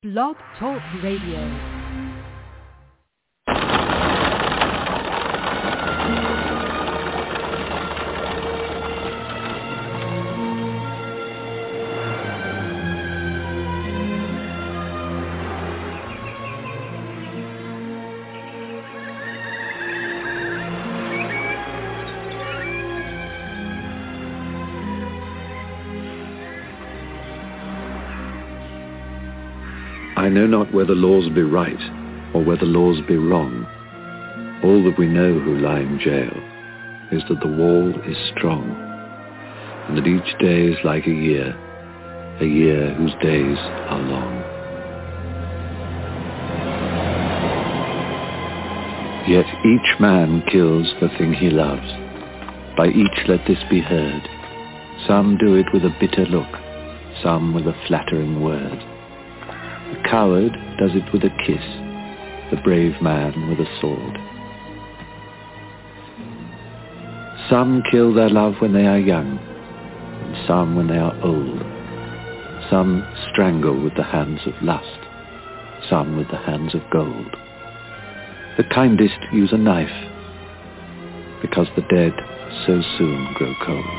Blog Talk Radio. I know not whether laws be right, or whether laws be wrong. All that we know who lie in jail is that the wall is strong, and that each day is like a year whose days are long. Yet each man kills the thing he loves. By each let this be heard. Some do it with a bitter look, some with a flattering word. The coward does it with a kiss, the brave man with a sword. Some kill their love when they are young, and some when they are old. Some strangle with the hands of lust, some with the hands of gold. The kindest use a knife, because the dead so soon grow cold.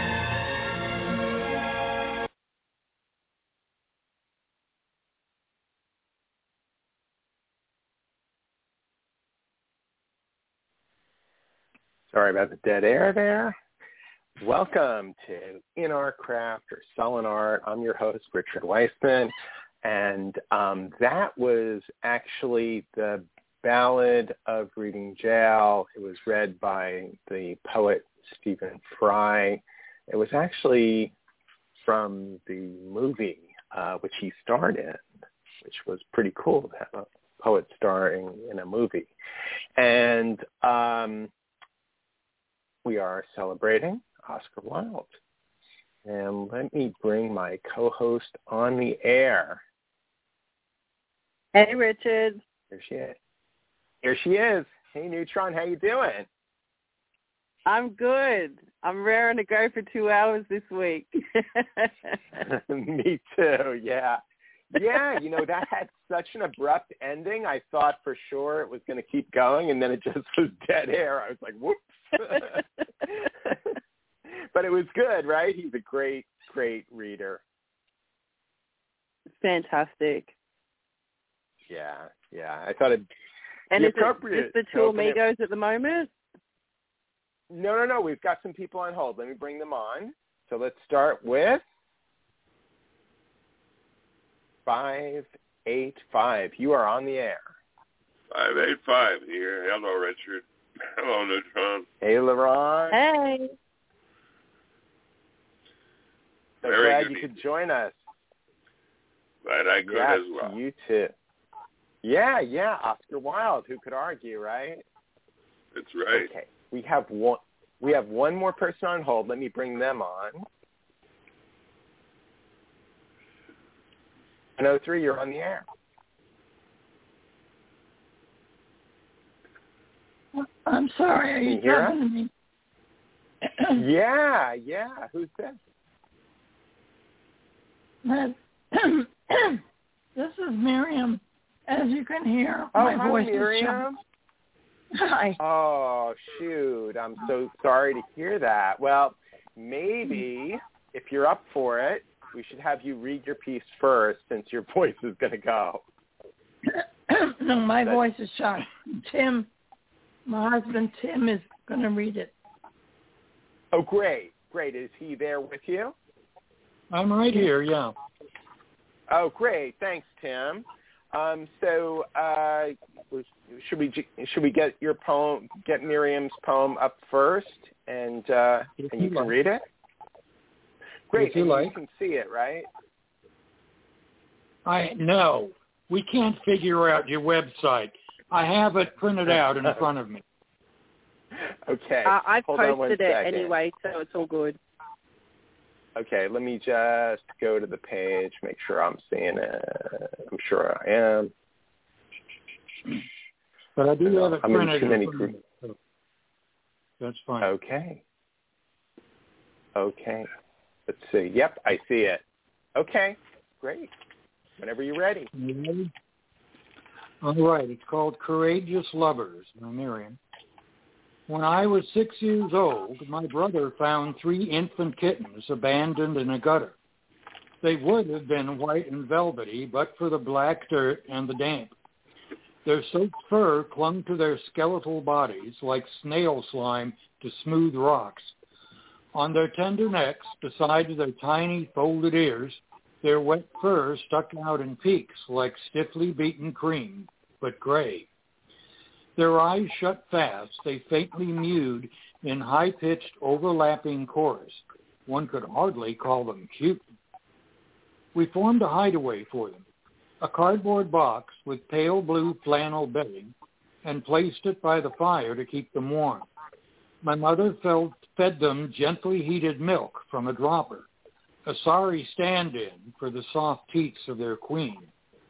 Sorry about the dead air there. Welcome to In Our Craft or Selling Art. I'm your host, Richard Weissman, and that was actually the Ballad of Reading Jail. It was read by the poet Stephen Fry. It was actually from the movie which he starred in, which was pretty cool to have a poet starring in a movie. And we are celebrating Oscar Wilde. And let me bring my co-host on the air. Hey, Richard. Here she is. Here she is. Hey, Neutron, how you doing? I'm good. I'm raring to go for 2 hours this week. Me too, yeah. Yeah, you know, that had such an abrupt ending. I thought for sure it was going to keep going, and then it just was dead air. I was like, whoops. But it was good, right? He's a great, great reader. Fantastic. Yeah. I thought it'd and be is appropriate. It just the two amigos at the moment? No. We've got some people on hold. Let me bring them on. So let's start with 585. You are on the air. 585 here. Hello, Richard. Hello, Neutron. Hey, LeRon. Hey. So Very glad good you could join us. Glad I could yes, as well. You too. Yeah. Oscar Wilde. Who could argue, right? That's right. Okay. We have one more person on hold. Let me bring them on. 103, you're on the air. I'm sorry. Are you talking to me? Yeah. Who's this? This is Miriam. As you can hear, Oh, my hi, voice Miriam. is Hi. Oh, shoot. I'm so sorry to hear that. Well, maybe if you're up for it, we should have you read your piece first since your voice is going to go. No, my voice is shot. Tim, my husband Tim is going to read it. Oh, great. Is he there with you? I'm right here, yeah. Oh, great. Thanks, Tim. So should we get your poem, get Miriam's poem up first, and you can read it? Great. And you can see it, right? No, we can't figure out your website. I have it printed out in front of me. Okay. I Hold on posted one it second. anyway, so it's all good. Okay, let me just go to the page, make sure I'm seeing it. I'm sure I am. But I do have it printed. I'm in too many groups. That's fine. Okay. Let's see. Yep, I see it. Okay, great. Whenever you're ready. All right. It's called Courageous Lovers by Miriam. When I was 6 years old, my brother found 3 infant kittens abandoned in a gutter. They would have been white and velvety, but for the black dirt and the damp. Their soaked fur clung to their skeletal bodies like snail slime to smooth rocks. On their tender necks, beside their tiny folded ears, their wet fur stuck out in peaks like stiffly beaten cream, but gray. Their eyes shut fast, they faintly mewed in high-pitched, overlapping chorus. One could hardly call them cute. We formed a hideaway for them, a cardboard box with pale blue flannel bedding, and placed it by the fire to keep them warm. My mother fed them gently heated milk from a dropper, a sorry stand-in for the soft teats of their queen.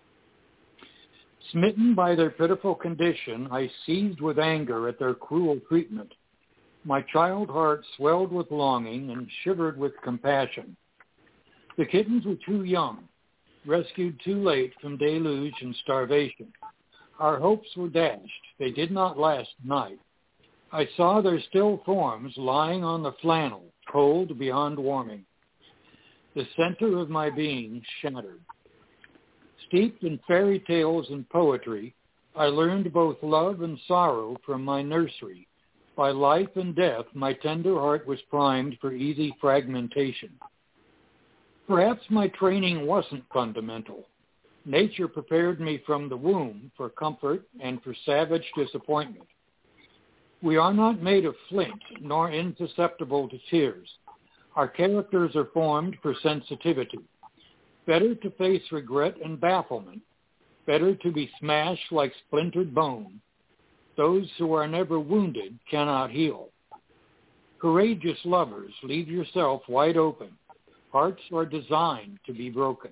Smitten by their pitiful condition, I seethed with anger at their cruel treatment. My child heart swelled with longing and shivered with compassion. The kittens were too young, rescued too late from deluge and starvation. Our hopes were dashed. They did not last the night. I saw their still forms lying on the flannel, cold beyond warming. The center of my being shattered. Steeped in fairy tales and poetry, I learned both love and sorrow from my nursery. By life and death, my tender heart was primed for easy fragmentation. Perhaps my training wasn't fundamental. Nature prepared me from the womb for comfort and for savage disappointment. We are not made of flint, nor insusceptible to tears. Our characters are formed for sensitivity. Better to face regret and bafflement. Better to be smashed like splintered bone. Those who are never wounded cannot heal. Courageous lovers, leave yourself wide open. Hearts are designed to be broken.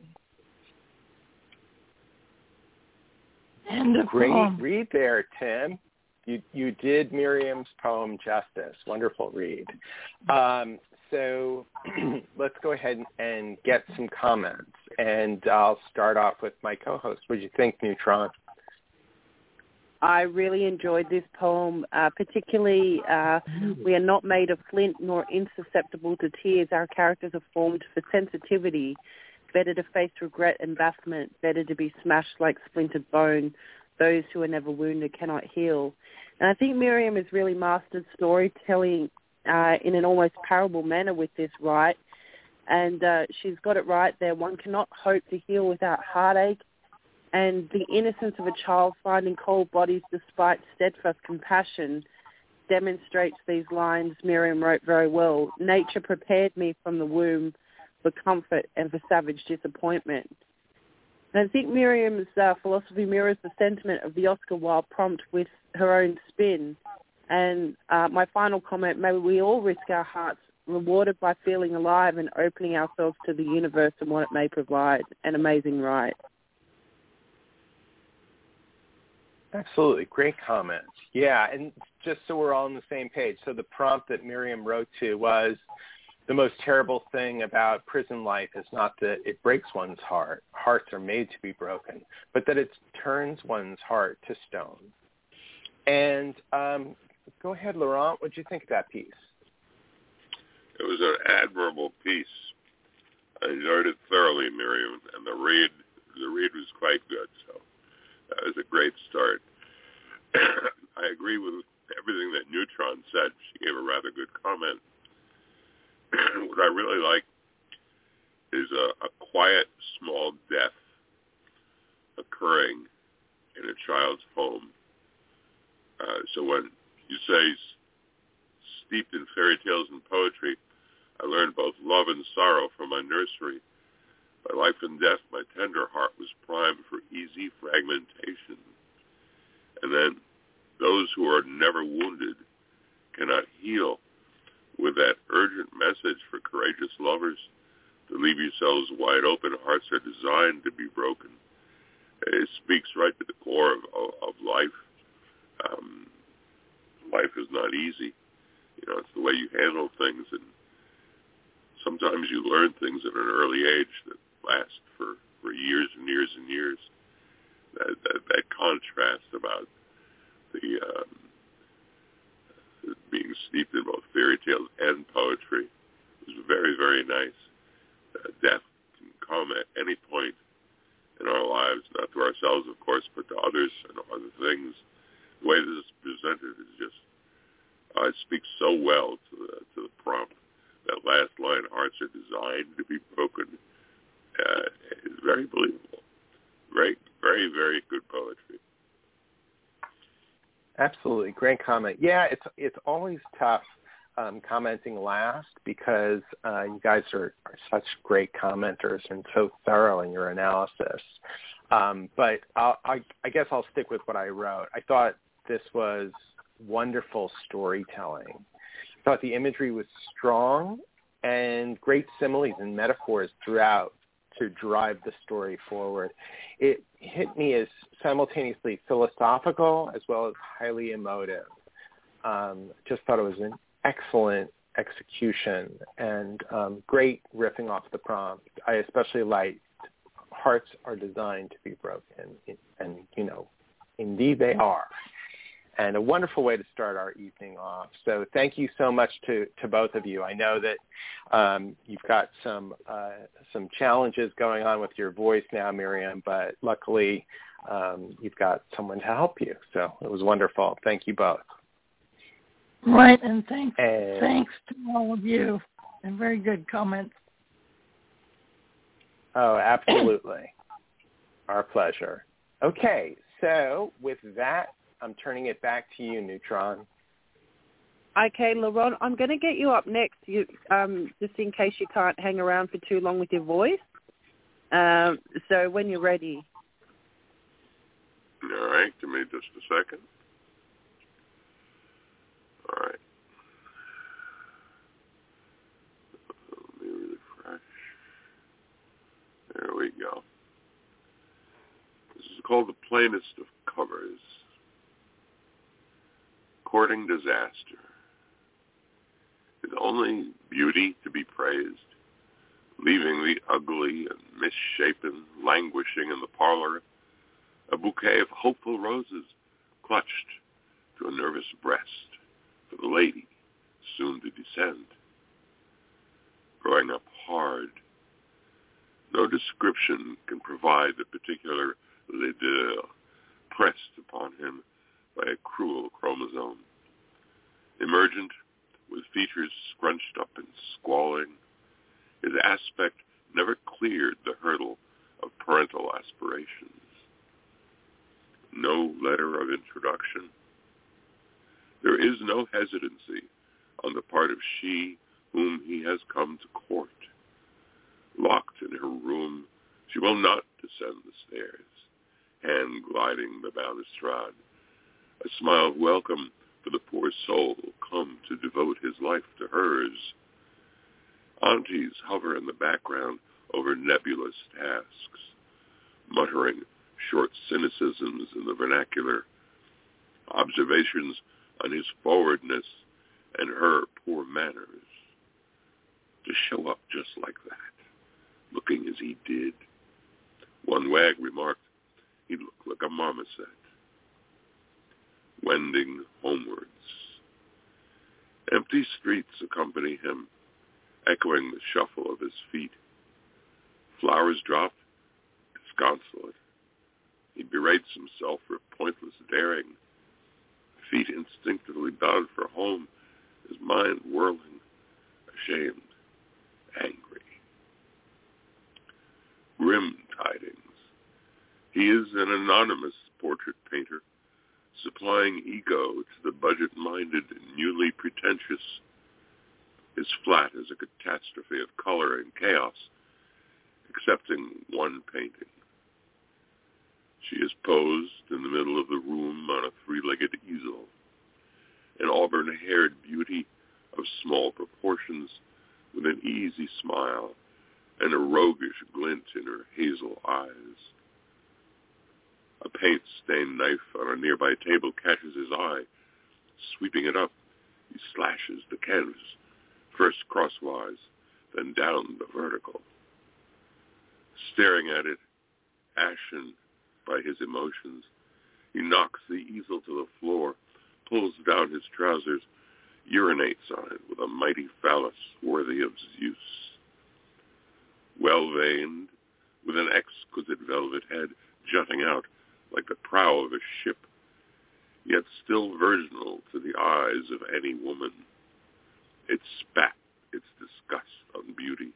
And Great read there, Tim. You did Miriam's poem justice. Wonderful read. So let's go ahead and get some comments. And I'll start off with my co-host. What did you think, Neutron? I really enjoyed this poem, particularly we are not made of flint nor insusceptible to tears. Our characters are formed for sensitivity. Better to face regret and bafflement. Better to be smashed like splintered bone. Those who are never wounded cannot heal. And I think Miriam has really mastered storytelling in an almost parable manner with this, right? And she's got it right there. One cannot hope to heal without heartache. And the innocence of a child finding cold bodies despite steadfast compassion demonstrates these lines Miriam wrote very well. Nature prepared me from the womb for comfort and for savage disappointment. And I think Miriam's philosophy mirrors the sentiment of the Oscar Wilde prompt with her own spin. And my final comment, may we all risk our hearts, rewarded by feeling alive and opening ourselves to the universe and what it may provide. An amazing ride. Absolutely. Great comments. Yeah, and just so we're all on the same page, so the prompt that Miriam wrote to was, the most terrible thing about prison life is not that it breaks one's heart. Hearts are made to be broken, but that it turns one's heart to stone. And go ahead, Laurent. What did you think of that piece? It was an admirable piece. I enjoyed it thoroughly, Miriam, and the read was quite good. So that was a great start. I agree with everything that Neutron said. She gave a rather good comment. What I really like is a quiet, small death occurring in a child's home. So when you say steeped in fairy tales and poetry, I learned both love and sorrow from my nursery. By life and death, my tender heart was primed for easy fragmentation. And then those who are never wounded cannot heal. With that urgent message for courageous lovers to leave yourselves wide open, hearts are designed to be broken. It speaks right to the core of life. Life is not easy. You know, it's the way you handle things, and sometimes you learn things at an early age that last for for years and years and years. That contrast about the being steeped in both fairy tales and poetry was very, very nice. Death can come at any point in our lives, not to ourselves, of course, but to others and other things. The way this is presented is just, it speaks so well to the prompt. That last line, hearts are designed to be broken, is very believable. Very, very, very good poetry. Absolutely. Great comment. Yeah, it's always tough commenting last because you guys are such great commenters and so thorough in your analysis. But I guess I'll stick with what I wrote. I thought this was wonderful storytelling. I thought the imagery was strong and great similes and metaphors throughout to drive the story forward. It hit me as simultaneously philosophical as well as highly emotive. Just thought it was an excellent execution and great riffing off the prompt. I especially liked hearts are designed to be broken, and indeed they are. And a wonderful way to start our evening off. So thank you so much to both of you. I know that you've got some challenges going on with your voice now, Miriam, but luckily you've got someone to help you. So it was wonderful. Thank you both. Right, and thanks to all of you. And very good comments. Oh, absolutely. Our pleasure. Okay, so with that, I'm turning it back to you, Neutron. Okay, Laron, I'm going to get you up next, just in case you can't hang around for too long with your voice. So when you're ready. All right, give me just a second. All right. Let me refresh. There we go. This is called The Plainest of Covers. Courting disaster. Is only beauty to be praised, leaving the ugly and misshapen languishing in the parlor, a bouquet of hopeful roses clutched to a nervous breast for the lady soon to descend. Growing up hard, no description can provide the particular laideur pressed upon him by a cruel chromosome. Emergent, with features scrunched up and squalling, his aspect never cleared the hurdle of parental aspirations. No letter of introduction. There is no hesitancy on the part of she whom he has come to court. Locked in her room, she will not descend the stairs, hand gliding the balustrade, a smile of welcome for the poor soul come to devote his life to hers. Aunties hover in the background over nebulous tasks, muttering short cynicisms in the vernacular, observations on his forwardness and her poor manners. To show up just like that, looking as he did. One wag remarked he looked like a marmoset. Wending homewards. Empty streets accompany him, echoing the shuffle of his feet. Flowers dropped, disconsolate. He berates himself for pointless daring. Feet instinctively bound for home, his mind whirling, ashamed, angry. Grim tidings. He is an anonymous portrait painter, supplying ego to the budget-minded and newly pretentious. His flat is a catastrophe of color and chaos, excepting one painting. She is posed in the middle of the room on a three-legged easel, an auburn-haired beauty of small proportions with an easy smile and a roguish glint in her hazel eyes. A paint-stained knife on a nearby table catches his eye. Sweeping it up, he slashes the canvas, first crosswise, then down the vertical. Staring at it, ashen by his emotions. He knocks the easel to the floor, pulls down his trousers, urinates on it with a mighty phallus worthy of Zeus. Well-veined, with an exquisite velvet head jutting out like the prow of a ship, yet still virginal to the eyes of any woman. It spat its disgust on beauty.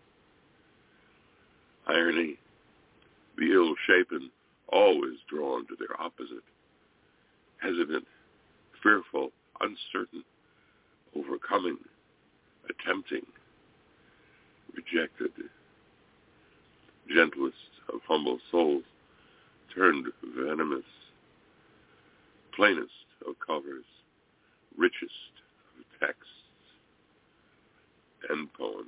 Irony, the ill-shapen, always drawn to their opposite, hesitant, fearful, uncertain, overcoming, attempting, rejected, gentlest of humble souls, turned venomous, plainest of covers, richest of texts. End poem.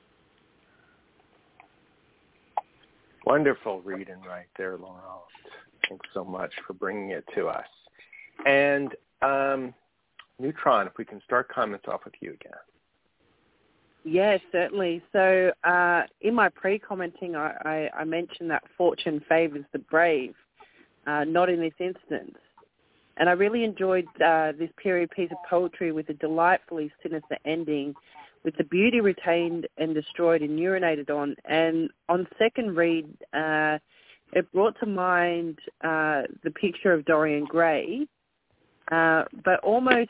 Wonderful reading right there, Laurent. Thanks so much for bringing it to us. And Neutron, if we can start comments off with you again. Yes, certainly. So in my pre-commenting, I mentioned that fortune favors the brave, not in this instance. And I really enjoyed this period piece of poetry with a delightfully sinister ending, with the beauty retained and destroyed and urinated on. And on second read, it brought to mind the picture of Dorian Gray, but almost...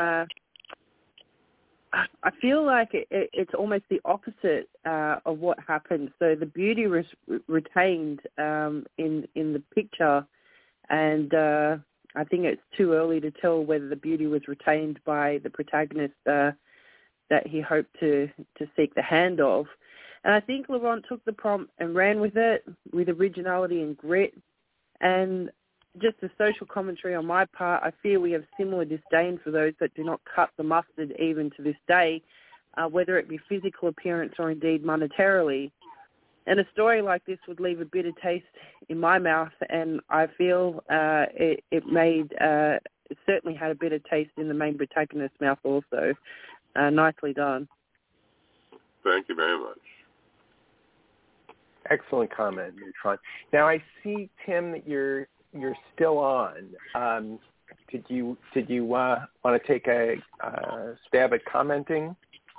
I feel like it's almost the opposite of what happened. So the beauty was retained in the picture, and I think it's too early to tell whether the beauty was retained by the protagonist that he hoped to seek the hand of. And I think Laurent took the prompt and ran with it with originality and grit. And just a social commentary on my part, I fear we have similar disdain for those that do not cut the mustard even to this day, whether it be physical appearance or indeed monetarily. And a story like this would leave a bitter taste in my mouth, and I feel it certainly had a bitter taste in the main protagonist's mouth also. Nicely done. Thank you very much. Excellent comment, Neutron. Now I see, Tim, that you're still on. Did you want to take a stab at commenting?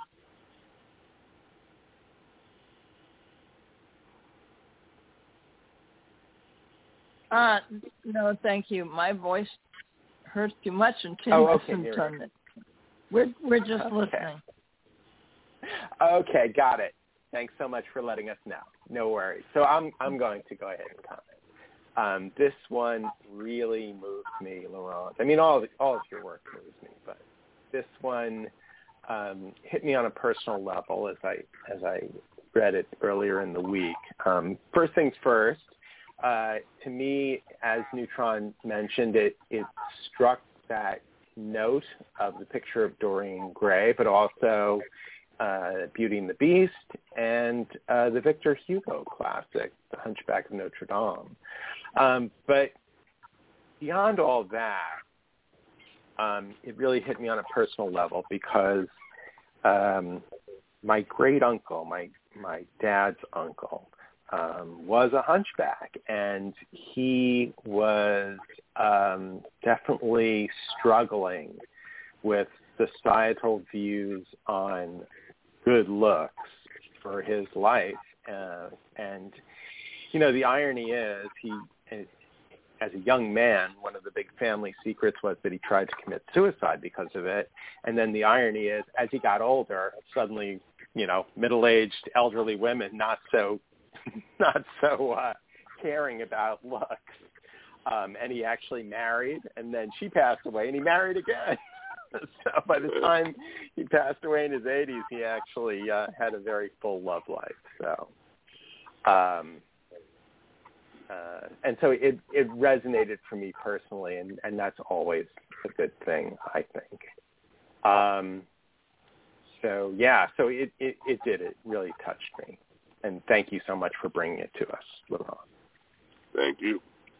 No, thank you. My voice hurts too much, and Tim hasn't done it. We're just listening. Okay, got it. Thanks so much for letting us know. No worries. So I'm going to go ahead and comment. This one really moved me, Laurent. I mean, all of your work moves me, but this one hit me on a personal level as I read it earlier in the week. First things first, to me, as Neutron mentioned, it struck that note of the picture of Dorian Gray, but also Beauty and the Beast and the Victor Hugo classic, The Hunchback of Notre Dame. But beyond all that, it really hit me on a personal level because my great uncle, my dad's uncle, was a hunchback, and he was definitely struggling with societal views on good looks for his life. And, you know, the irony is as a young man, one of the big family secrets was that he tried to commit suicide because of it. And then the irony is, as he got older, suddenly, you know, middle-aged elderly women not so caring about looks. And he actually married, and then she passed away, and he married again. So by the time he passed away in his 80s, he actually had a very full love life. So, and so it resonated for me personally, and that's always a good thing, I think. So it did. It really touched me. And thank you so much for bringing it to us, Laurent. Thank you.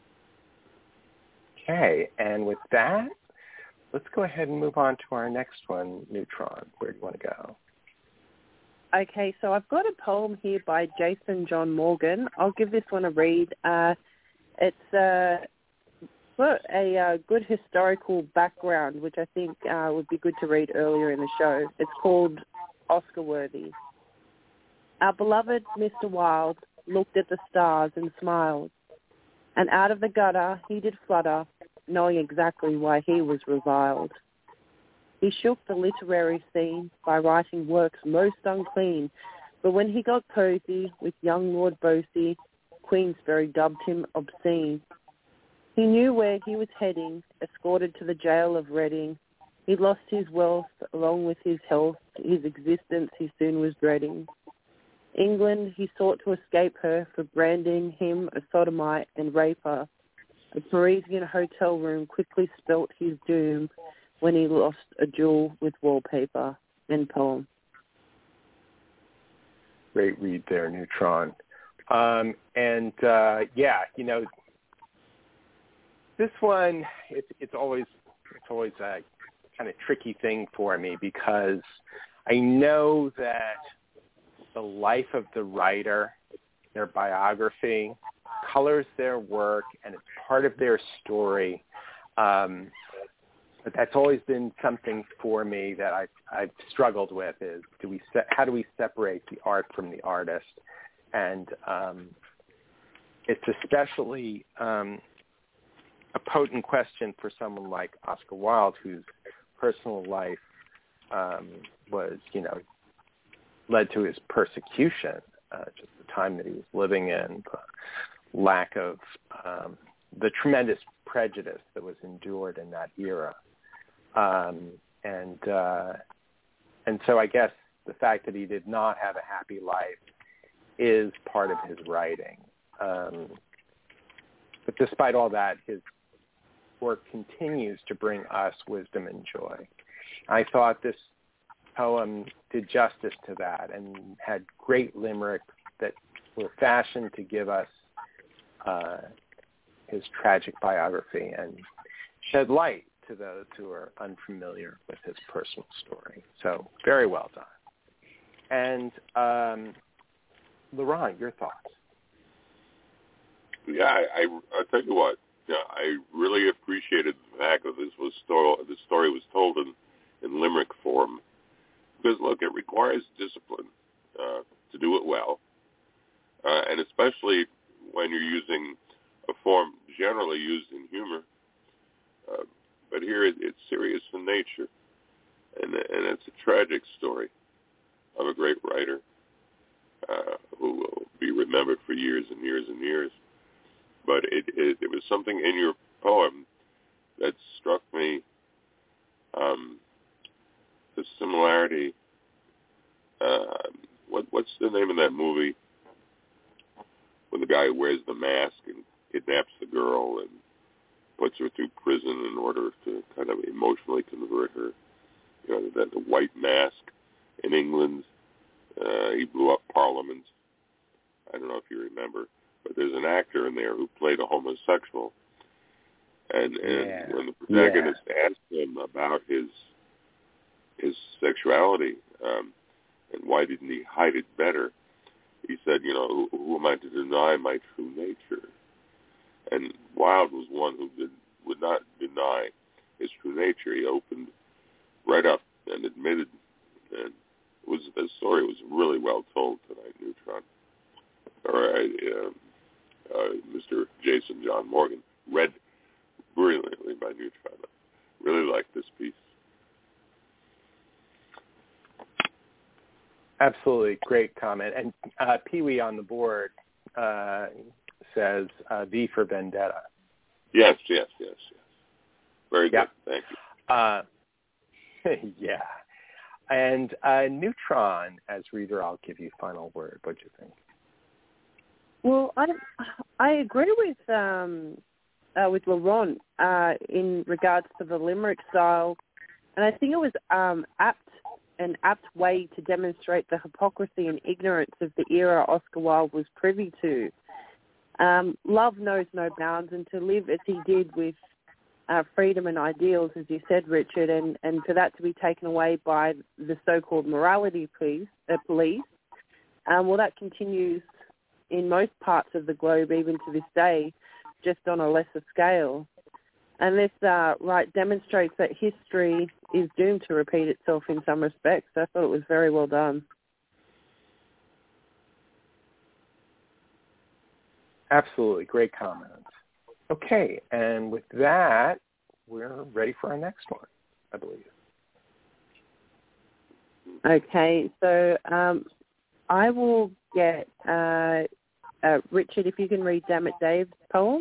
Okay, and with that, let's go ahead and move on to our next one, Neutron. Where do you want to go? Okay, so I've got a poem here by Jason John Morgan. I'll give this one a read. It's got a good historical background, which I think would be good to read earlier in the show. It's called Oscar Worthy. Our beloved Mr. Wilde looked at the stars and smiled, and out of the gutter he did flutter, knowing exactly why he was reviled. He shook the literary scene by writing works most unclean, but when he got cozy with young Lord Bosie, Queensberry dubbed him obscene. He knew where he was heading, escorted to the jail of Reading. He lost his wealth along with his health, his existence he soon was dreading. England, he sought to escape her for branding him a sodomite and raper. A Parisian hotel room quickly spelt his doom when he lost a jewel with wallpaper. End poem. Great read there, Neutron. This one, it's always a kind of tricky thing for me because I know that the life of the writer, their biography, colors their work, and it's part of their story. But that's always been something for me that I've struggled with is how do we separate the art from the artist? And it's especially a potent question for someone like Oscar Wilde, whose personal life was, led to his persecution, just the time that he was living in, the lack of the tremendous prejudice that was endured in that era. And so I guess the fact that he did not have a happy life is part of his writing. But despite all that, his work continues to bring us wisdom and joy. I thought this poem did justice to that and had great limericks that were fashioned to give us his tragic biography and shed light to those who are unfamiliar with his personal story. So very well done. And Laurent, your thoughts? Yeah, I'll tell you what. Yeah, I really appreciated the fact that this story was told in limerick form. Because, look, it requires discipline to do it well. And especially when you're using a form generally used in humor. But here it's serious in nature. And it's a tragic story of a great writer who will be remembered for years and years and years. But it was something in your poem that struck me, the similarity. What's the name of that movie when the guy wears the mask and kidnaps the girl and puts her through prison in order to kind of emotionally convert her? The white mask in England. He blew up Parliament. I don't know if you remember. But there's an actor in there who played a homosexual, and when the protagonist asked him about his sexuality and why didn't he hide it better, he said, who am I to deny my true nature? And Wilde was one who would not deny his true nature. He opened right up and admitted, and the story was really well told tonight, Neutron. All right. Mr. Jason John Morgan, read brilliantly by Neutron. Really like this piece. Absolutely. Great comment. And Pee-wee on the board says V for Vendetta. Yes. Very good. Thank you. Yeah. And Neutron, as reader, I'll give you final word. What do you think? Well, I agree with Laurent in regards to the limerick style, and I think it was an apt way to demonstrate the hypocrisy and ignorance of the era Oscar Wilde was privy to. Love knows no bounds, and to live as he did with freedom and ideals, as you said, Richard, and for that to be taken away by the so-called morality police, well, that continues in most parts of the globe even to this day, just on a lesser scale. And this demonstrates that history is doomed to repeat itself in some respects. I thought it was very well done. Absolutely. Great comments. Okay, and with that, we're ready for our next one, I believe. Okay, so I will get Richard, if you can read Damn It Dave's poem.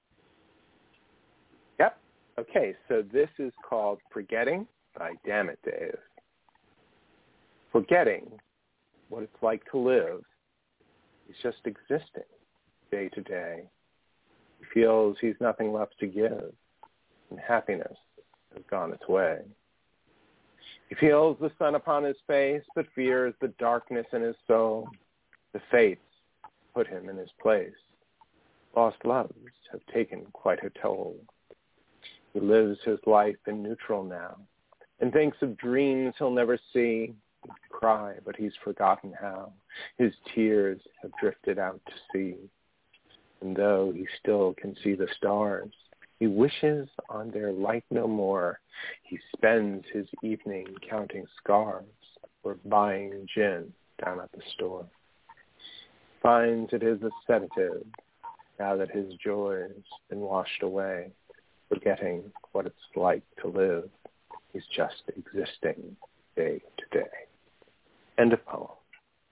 Yep. Okay, so this is called Forgetting by Damn It Dave. Forgetting what it's like to live is just existing day to day. He feels he's nothing left to give, and happiness has gone its way. He feels the sun upon his face, but fears the darkness in his soul. The fates put him in his place. Lost loves have taken quite a toll. He lives his life in neutral now, and thinks of dreams he'll never see. He'd cry, but he's forgotten how. His tears have drifted out to sea. And though he still can see the stars, he wishes on their light no more. He spends his evening counting scars or buying gin down at the store. Finds it is a sedative now that his joy's been washed away. Forgetting what it's like to live, he's just existing day to day. End of poem.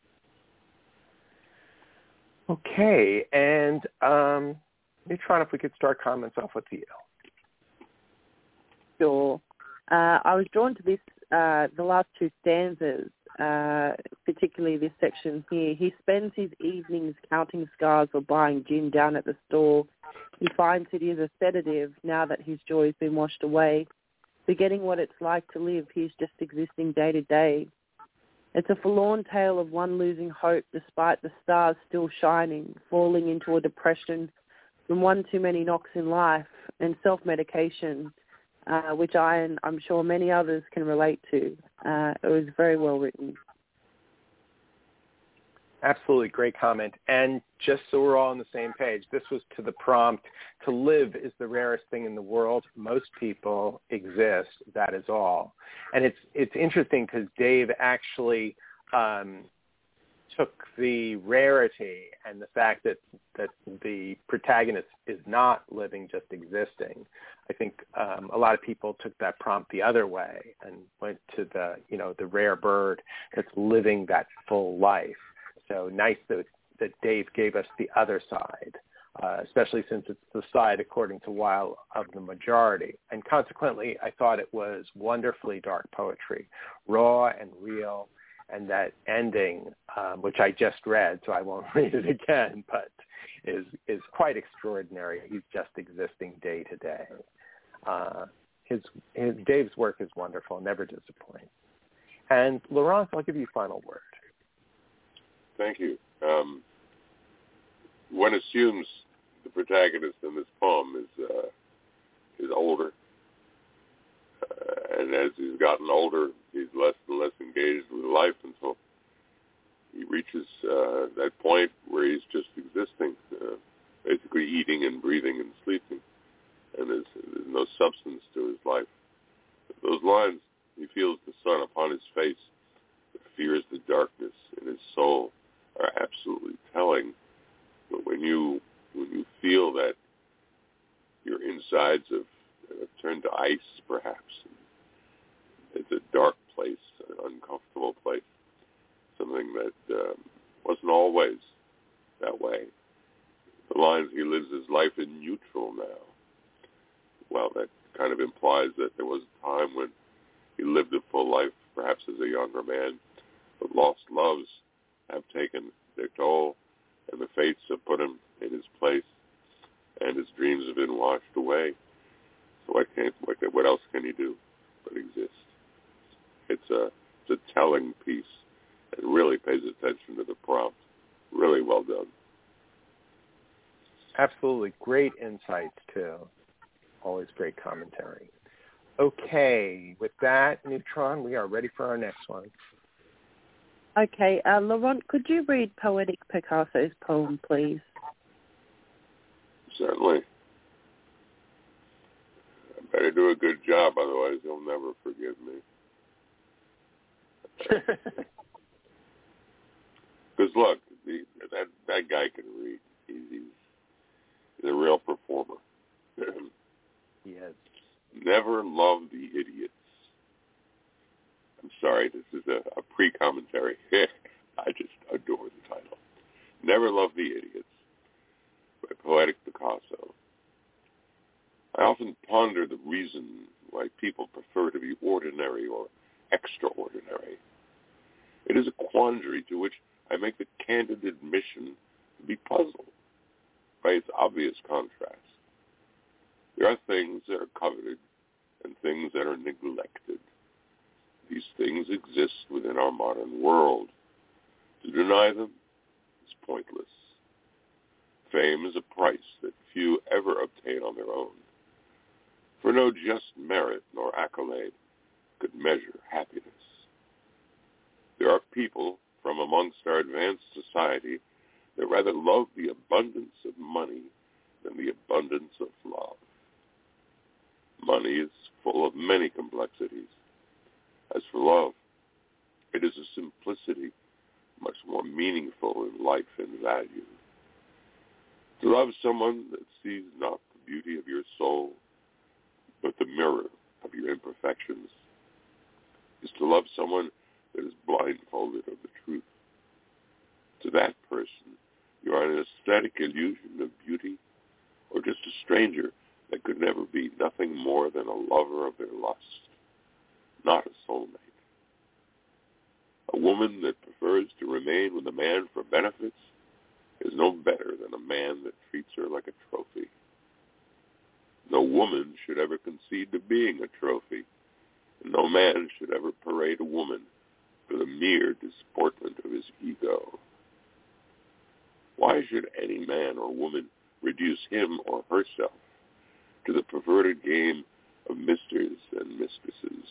Okay, and Neutron, if we could start comments off with you. Sure. I was drawn to this, the last two stanzas, particularly this section here. He spends his evenings counting scars or buying gin down at the store. He finds it is a sedative now that his joy's been washed away. Forgetting what it's like to live, he's just existing day to day. It's a forlorn tale of one losing hope despite the stars still shining, falling into a depression from one too many knocks in life and self-medication, which I and I'm sure many others can relate to. It was very well written. Absolutely, great comment. And just so we're all on the same page, this was to the prompt, to live is the rarest thing in the world. Most people exist, that is all. And it's interesting because Dave actually took the rarity and the fact that the protagonist is not living, just existing. I think a lot of people took that prompt the other way and went to the rare bird that's living that full life. So nice that Dave gave us the other side, especially since it's the side, according to Weil, of the majority. And consequently, I thought it was wonderfully dark poetry, raw and real, and that ending, which I just read, so I won't read it again, but is quite extraordinary. He's just existing day to day. His Dave's work is wonderful, never disappoints. And Laurence, I'll give you final word. Thank you. One assumes the protagonist in this poem is older, and as he's gotten older, he's less and less engaged with life until he reaches that point where he's just existing, basically eating and breathing and sleeping, and there's no substance to his life. Those lines, he feels the sun upon his face, fears the darkness in his soul, are absolutely telling. But when you feel that your insides have turned to ice, perhaps, it's a dark place, an uncomfortable place, something that wasn't always that way. The lines, he lives his life in neutral now. Well, that kind of implies that there was a time when he lived a full life, perhaps as a younger man, but lost loves have taken their toll, and the fates have put him in his place, and his dreams have been washed away. So what else can he do but exist? It's a telling piece. It really pays attention to the prompt. Really well done. Absolutely. Great insights, too. Always great commentary. Okay, with that, Neutron, we are ready for our next one. Okay, Laurent, could you read Poetic Picasso's poem, please? Certainly. I better do a good job, otherwise he'll never forgive me. Because look, that guy can read. He's a real performer. He is. Never love the idiots. I'm sorry, this is a pre-commentary. I just adore the title. Never Love the Idiots by Poetic Picasso. I often ponder the reason why people prefer to be ordinary or extraordinary. It is a quandary to which I make the candid admission to be puzzled by its obvious contrast. There are things that are coveted and things that are neglected. These things exist within our modern world. To deny them is pointless. Fame is a price that few ever obtain on their own. For no just merit nor accolade could measure happiness. There are people from amongst our advanced society that rather love the abundance of money than the abundance of love. Money is full of many complexities. As for love, it is a simplicity much more meaningful in life and value. To love someone that sees not the beauty of your soul, but the mirror of your imperfections, is to love someone that is blindfolded of the truth. To that person, you are an aesthetic illusion of beauty, or just a stranger that could never be nothing more than a lover of their lust, not a soulmate. A woman that prefers to remain with a man for benefits is no better than a man that treats her like a trophy. No woman should ever concede to being a trophy, and no man should ever parade a woman for the mere disportment of his ego. Why should any man or woman reduce him or herself to the perverted game of misters and mistresses?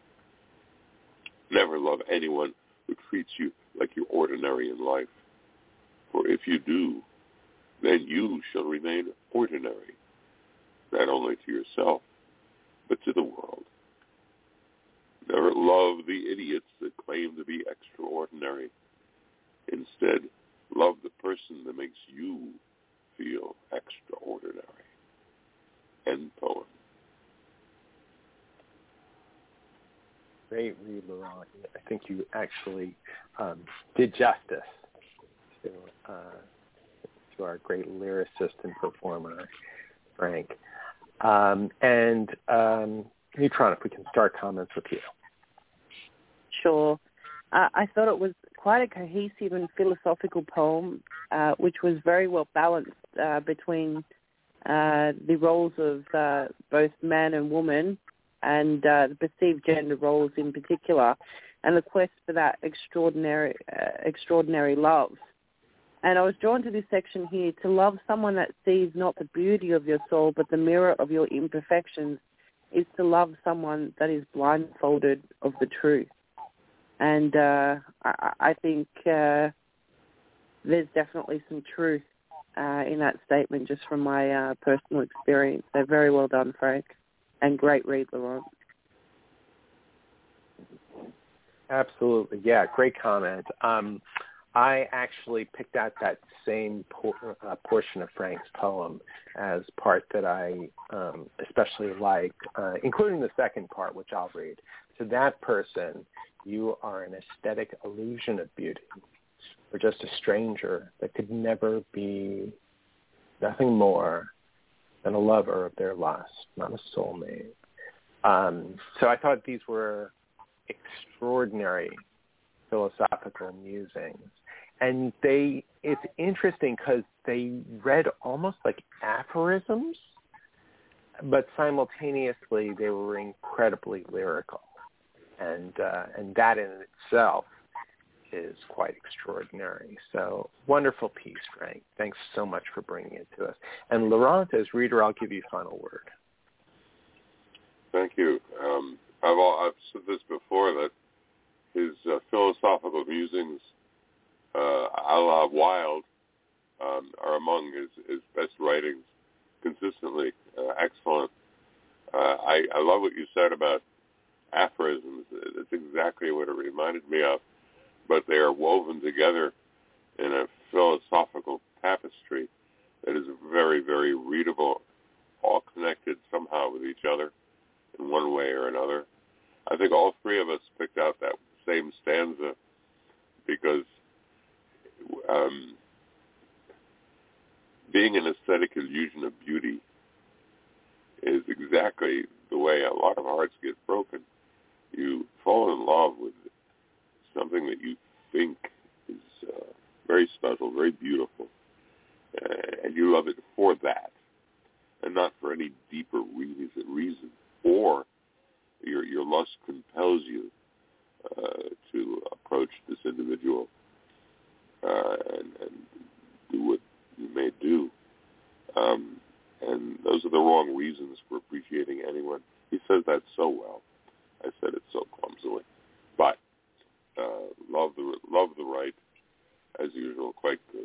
Never love anyone who treats you like you're ordinary in life. For if you do, then you shall remain ordinary, not only to yourself, but to the world. Never love the idiots that claim to be extraordinary. Instead, love the person that makes you feel extraordinary. End poem. Great read, Laurent. I think you actually did justice to our great lyricist and performer, Frank. Neutron, if we can start comments with you. Sure. I thought it was quite a cohesive and philosophical poem, which was very well balanced between the roles of both man and woman, and the perceived gender roles in particular, and the quest for that extraordinary love. And I was drawn to this section here: to love someone that sees not the beauty of your soul, but the mirror of your imperfections, is to love someone that is blindfolded of the truth. And I think there's definitely some truth in that statement, just from my personal experience. So very well done, Frank. And great read, Laurent. Absolutely. Yeah, great comment. I actually picked out that same portion of Frank's poem as part that I especially liked, including the second part, which I'll read. To that person, you are an aesthetic illusion of beauty, or just a stranger that could never be nothing more than a lover of their lust, not a soulmate. So I thought these were extraordinary philosophical musings. And it's interesting because they read almost like aphorisms, but simultaneously they were incredibly lyrical. And that in itself is quite extraordinary. So wonderful piece, Frank. Thanks so much for bringing it to us. And Laurent, as reader, I'll give you final word. Thank you. I've said this before, that his philosophical musings, a la Wilde, are among his best writings consistently. Excellent. I love what you said about aphorisms. It's exactly what it reminded me of, but they are woven together in a philosophical tapestry that is very, very readable, all connected somehow with each other in one way or another. I think all three of us picked out that same stanza because being an aesthetic illusion of beauty is exactly the way a lot of hearts get broken. You fall in love with something that you think is very special, very beautiful, and you love it for that, and not for any deeper reason. Or your lust compels you to approach this individual and do what you may do. And those are the wrong reasons for appreciating anyone. He says that so well. I said it so clumsily. But love the right, as usual, quite good.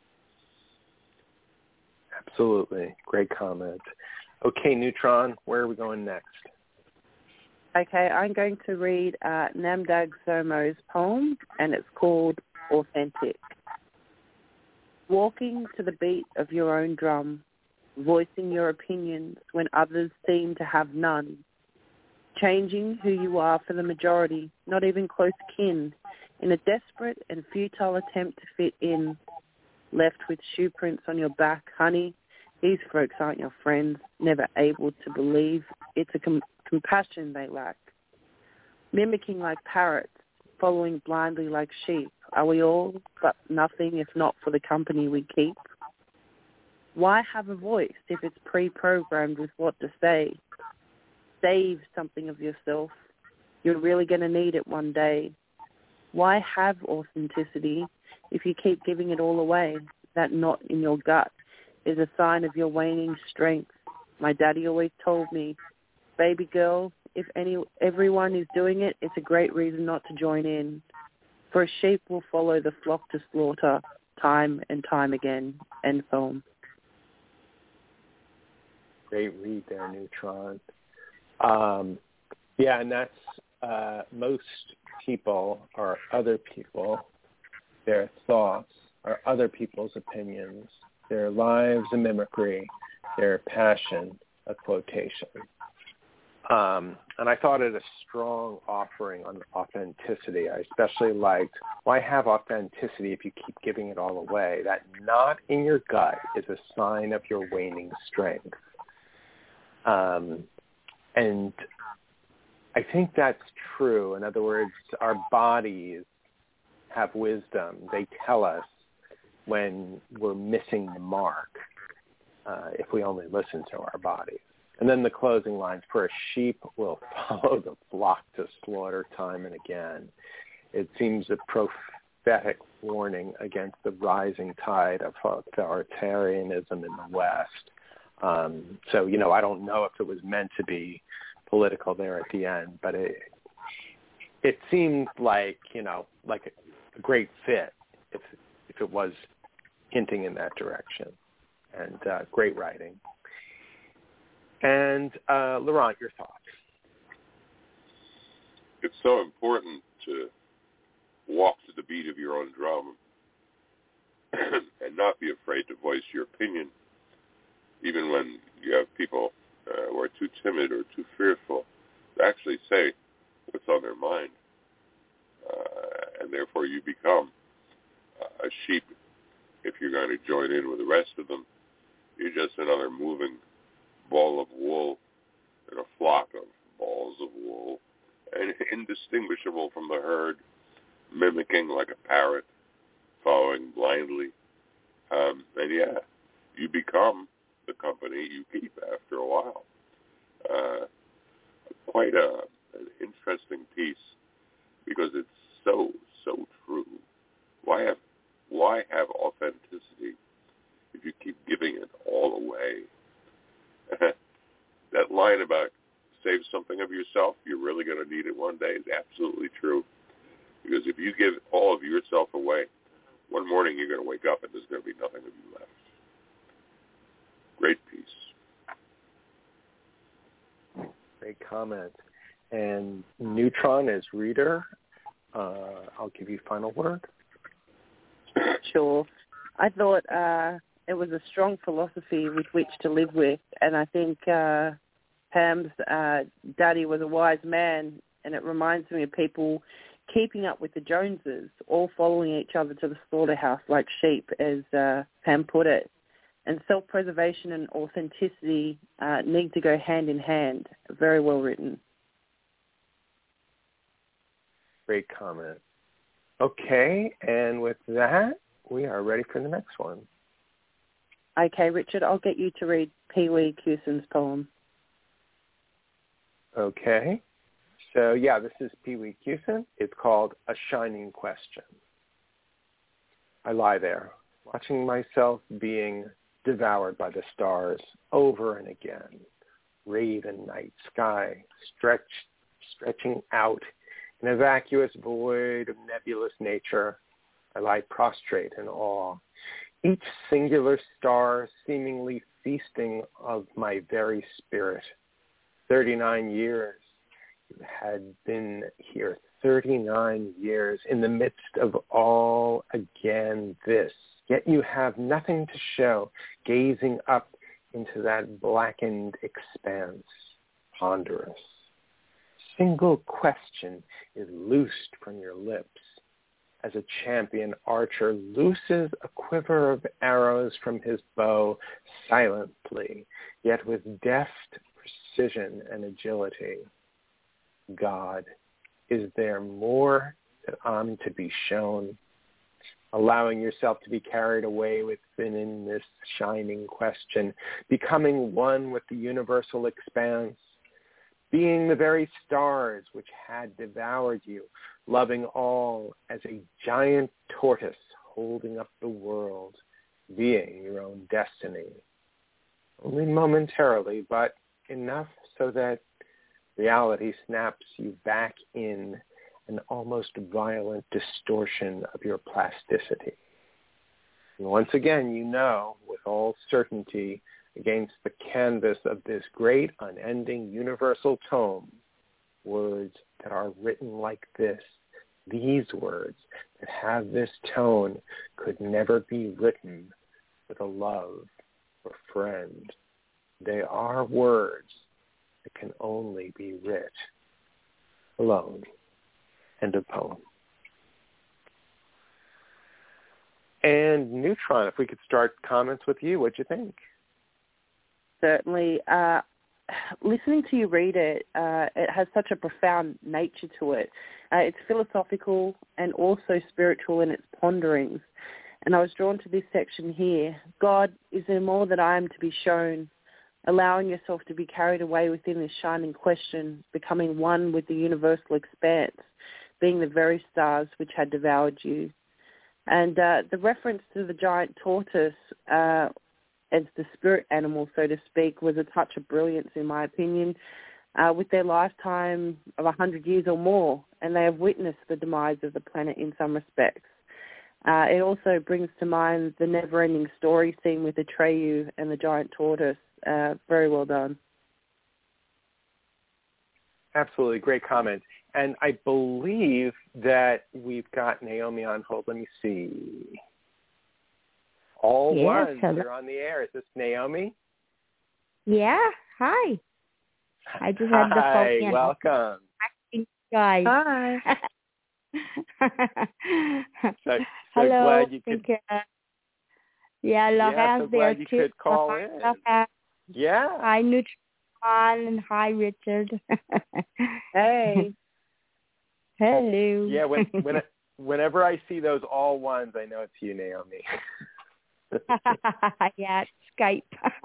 Absolutely. Great comment. Okay, Neutron, where are we going next? Okay, I'm going to read Namdag Somo's poem, and it's called Authentic. Walking to the beat of your own drum, voicing your opinions when others seem to have none, changing who you are for the majority, not even close kin, in a desperate and futile attempt to fit in, left with shoe prints on your back, honey. These folks aren't your friends, never able to believe. It's a compassion they lack. Mimicking like parrots, following blindly like sheep. Are we all but nothing if not for the company we keep? Why have a voice if it's pre-programmed with what to say? Save something of yourself. You're really going to need it one day. Why have authenticity if you keep giving it all away? That knot in your gut is a sign of your waning strength. My daddy always told me, baby girl, if everyone is doing it, it's a great reason not to join in. For a sheep will follow the flock to slaughter time and time again. End poem. Great read there, Neutron. Yeah, and that's most people are other people. Their thoughts are other people's opinions. Their lives a mimicry. Their passion a quotation. And I thought it a strong offering on authenticity. I especially liked, why have authenticity if you keep giving it all away? That knot in your gut is a sign of your waning strength. And I think that's true. In other words, our bodies have wisdom. They tell us when we're missing the mark if we only listen to our bodies. And then the closing lines, for a sheep will follow the flock to slaughter time and again. It seems a prophetic warning against the rising tide of authoritarianism in the West. So, I don't know if it was meant to be political there at the end, but it seemed like, like a great fit if it was hinting in that direction. And great writing. And Laurent, your thoughts? It's so important to walk to the beat of your own drum and not be afraid to voice your opinion, even when you have people who are too timid or too fearful to actually say what's on their mind. And therefore you become a sheep if you're going to join in with the rest of them. You're just another moving ball of wool in a flock of balls of wool, and indistinguishable from the herd, mimicking like a parrot, following blindly. And you become the company you keep after a while. Quite an interesting piece, because it's so true. Why have authenticity if you keep giving it all away? That line about save something of yourself, you're really going to need it one day is absolutely true. Because if you give all of yourself away, one morning you're going to wake up and there's going to be nothing of you left. Great piece. Great comment. And Neutron as reader, I'll give you final word. Sure. I thought it was a strong philosophy with which to live with, and I think Pam's daddy was a wise man, and it reminds me of people keeping up with the Joneses, all following each other to the slaughterhouse like sheep, as Pam put it. And self-preservation and authenticity need to go hand in hand. Very well written. Great comment. Okay, and with that, we are ready for the next one. Okay, Richard, I'll get you to read Pee Wee Cuson's poem. Okay. So, yeah, this is Pee Wee Cuson. It's called A Shining Question. I lie there, watching myself being devoured by the stars over and again. Raven night sky stretching out in a vacuous void of nebulous nature. I lie prostrate in awe, each singular star seemingly feasting of my very spirit. 39 years you had been here, 39 years in the midst of all again this. Yet you have nothing to show, gazing up into that blackened expanse, ponderous. Single question is loosed from your lips, as a champion archer looses a quiver of arrows from his bow silently, yet with deft precision and agility. God, is there more that I'm to be shown? Allowing yourself to be carried away within this shining question, becoming one with the universal expanse, being the very stars which had devoured you, loving all as a giant tortoise holding up the world, being your own destiny. Only momentarily, but enough so that reality snaps you back in an almost violent distortion of your plasticity. And once again, you know with all certainty against the canvas of this great unending universal tome, words that are written like this, these words that have this tone could never be written with a love or friend. They are words that can only be writ alone. End of poem. And Neutron, if we could start comments with you, what'd you think? Certainly. Listening to you read it, it has such a profound nature to it. It's philosophical and also spiritual in its ponderings. And I was drawn to this section here. God, is there more that I am to be shown? Allowing yourself to be carried away within this shining question, becoming one with the universal expanse, being the very stars which had devoured you. And the reference to the giant tortoise as the spirit animal, so to speak, was a touch of brilliance, in my opinion, with their lifetime of 100 years or more, and they have witnessed the demise of the planet in some respects. It also brings to mind the never-ending story scene with Atreyu and the giant tortoise. Very well done. Absolutely. Great comment. And I believe that we've got Naomi on hold. Let me see. All ones, you're on the air. Is this Naomi? Yeah. Hi. I just had the phone. Hi, welcome. Guys. Hi. so hello. Glad you could. Yeah, Laura's so there glad you too. could call in. Yeah. Hi, Neutron, and hi, Richard. Hey. Hello. Yeah, whenever I see those all ones, I know it's you, Naomi. Yeah, Skype.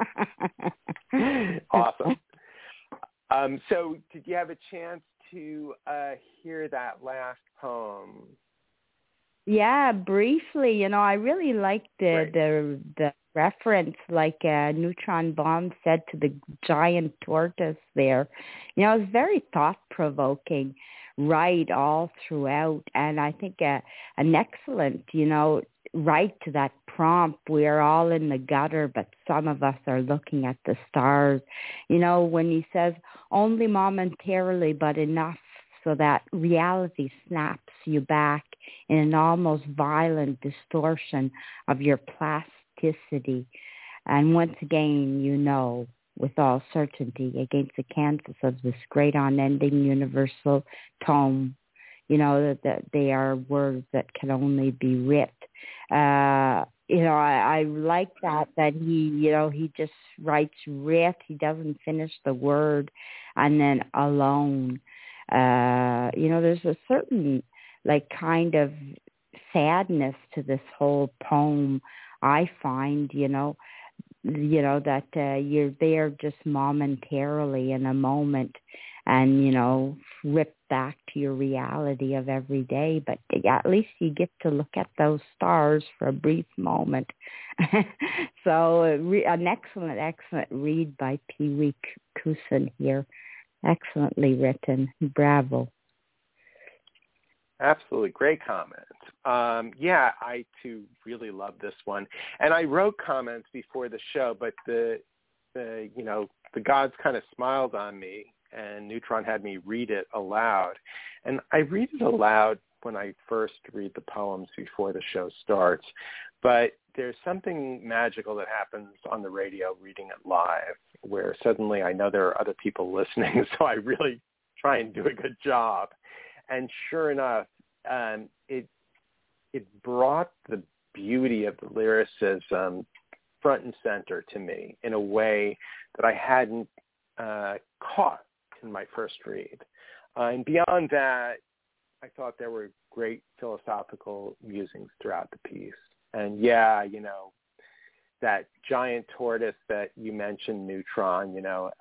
Awesome. So did you have a chance to hear that last poem? Yeah, briefly, I really liked the reference, like Neutron Bomb said to the giant tortoise there. It was very thought-provoking, right, all throughout. And I think an excellent, right to that prompt, we're all in the gutter, but some of us are looking at the stars. When he says, only momentarily, but enough so that reality snaps you back in an almost violent distortion of your plasticity. And once again, with all certainty, against the canvas of this great unending universal tome, that they are words that can only be writ. I like that he just writes writ. He doesn't finish the word, and then alone. There's a certain kind of sadness to this whole poem. I find, that you're there just momentarily in a moment, and rip back to your reality of every day. But at least you get to look at those stars for a brief moment. So an excellent read by Pee Wee Coulson here. Excellently written. Bravo. Absolutely. Great comments. I too really love this one. And I wrote comments before the show, but the gods kind of smiled on me, and Neutron had me read it aloud. And I read it aloud when I first read the poems before the show starts. But there's something magical that happens on the radio reading it live, where suddenly I know there are other people listening, so I really try and do a good job. And sure enough, it brought the beauty of the lyricism front and center to me in a way that I hadn't caught in my first read. And beyond that, I thought there were great philosophical musings throughout the piece. And that giant tortoise that you mentioned, Neutron,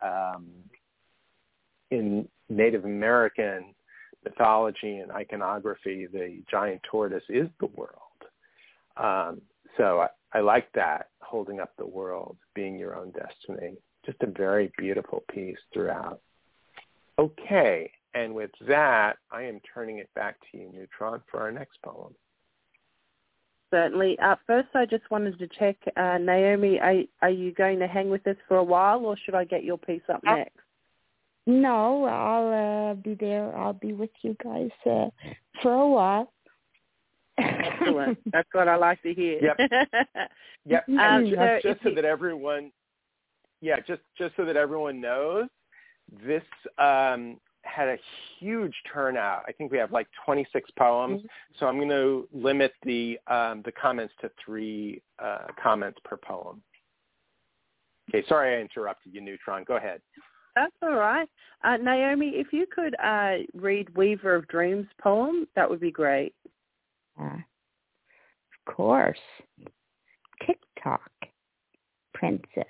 in Native American mythology and iconography, the giant tortoise is the world. So I like that, holding up the world, being your own destiny. Just a very beautiful piece throughout. Okay, and with that, I am turning it back to you, Neutron, for our next poem. Certainly. First, I just wanted to check, Naomi, are you going to hang with us for a while, or should I get your piece up next? No, I'll be there. I'll be with you guys for a while. Excellent. That's what I like to hear. Yep. And just so that everyone, just so that everyone knows, this had a huge turnout. I think we have 26 poems, so I'm going to limit the comments to 3 comments per poem. Okay, sorry I interrupted you, Neutron. Go ahead. That's all right. Naomi, if you could read Weaver of Dreams poem, that would be great. Of course. TikTok Princess.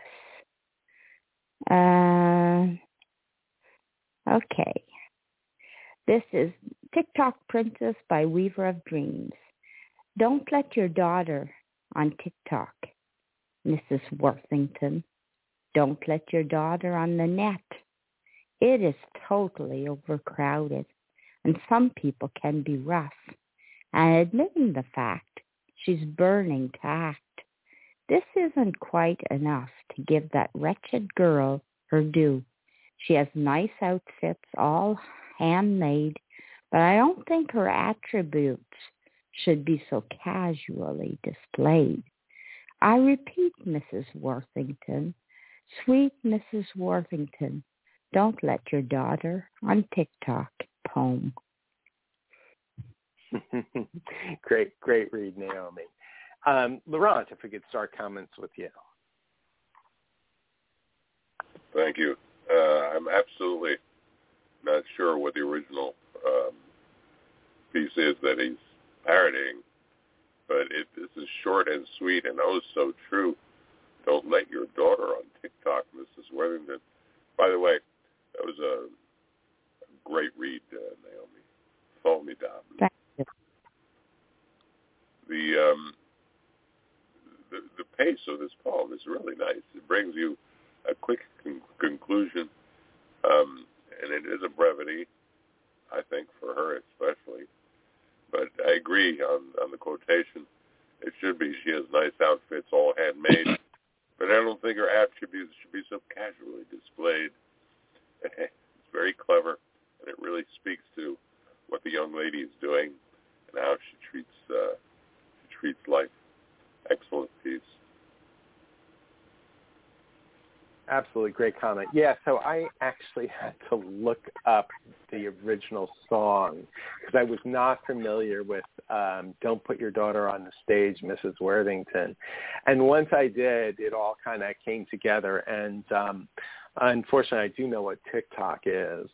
Okay. This is TikTok Princess by Weaver of Dreams. Don't let your daughter on TikTok, Mrs. Worthington. Don't let your daughter on the net. It is totally overcrowded, and some people can be rough. And admitting the fact, she's burning to act. This isn't quite enough to give that wretched girl her due. She has nice outfits, all handmade, but I don't think her attributes should be so casually displayed. I repeat, Mrs. Worthington, sweet Mrs. Worthington, don't let your daughter on TikTok poem. Great read, Naomi. Laurent, if we could start comments with you. Thank you. I'm absolutely not sure what the original piece is that he's parodying, but this is short and sweet and oh so true. Don't let your daughter on TikTok, Mrs. Worthington. By the way, that was a great read, Naomi. Follow me down. Thank you. And it is a brevity, I think, for her especially. But I agree on the quotation. It should be, she has nice outfits, all handmade. But I don't think her app should be so casually displayed. It's very clever, and it really speaks to what the young lady is doing and how she treats life. Excellent piece. Absolutely great comment. Yeah, so I actually had to look up the original song because I was not familiar with Don't Put Your Daughter on the Stage, Mrs. Worthington. And once I did, it all kind of came together. And unfortunately, I do know what TikTok is.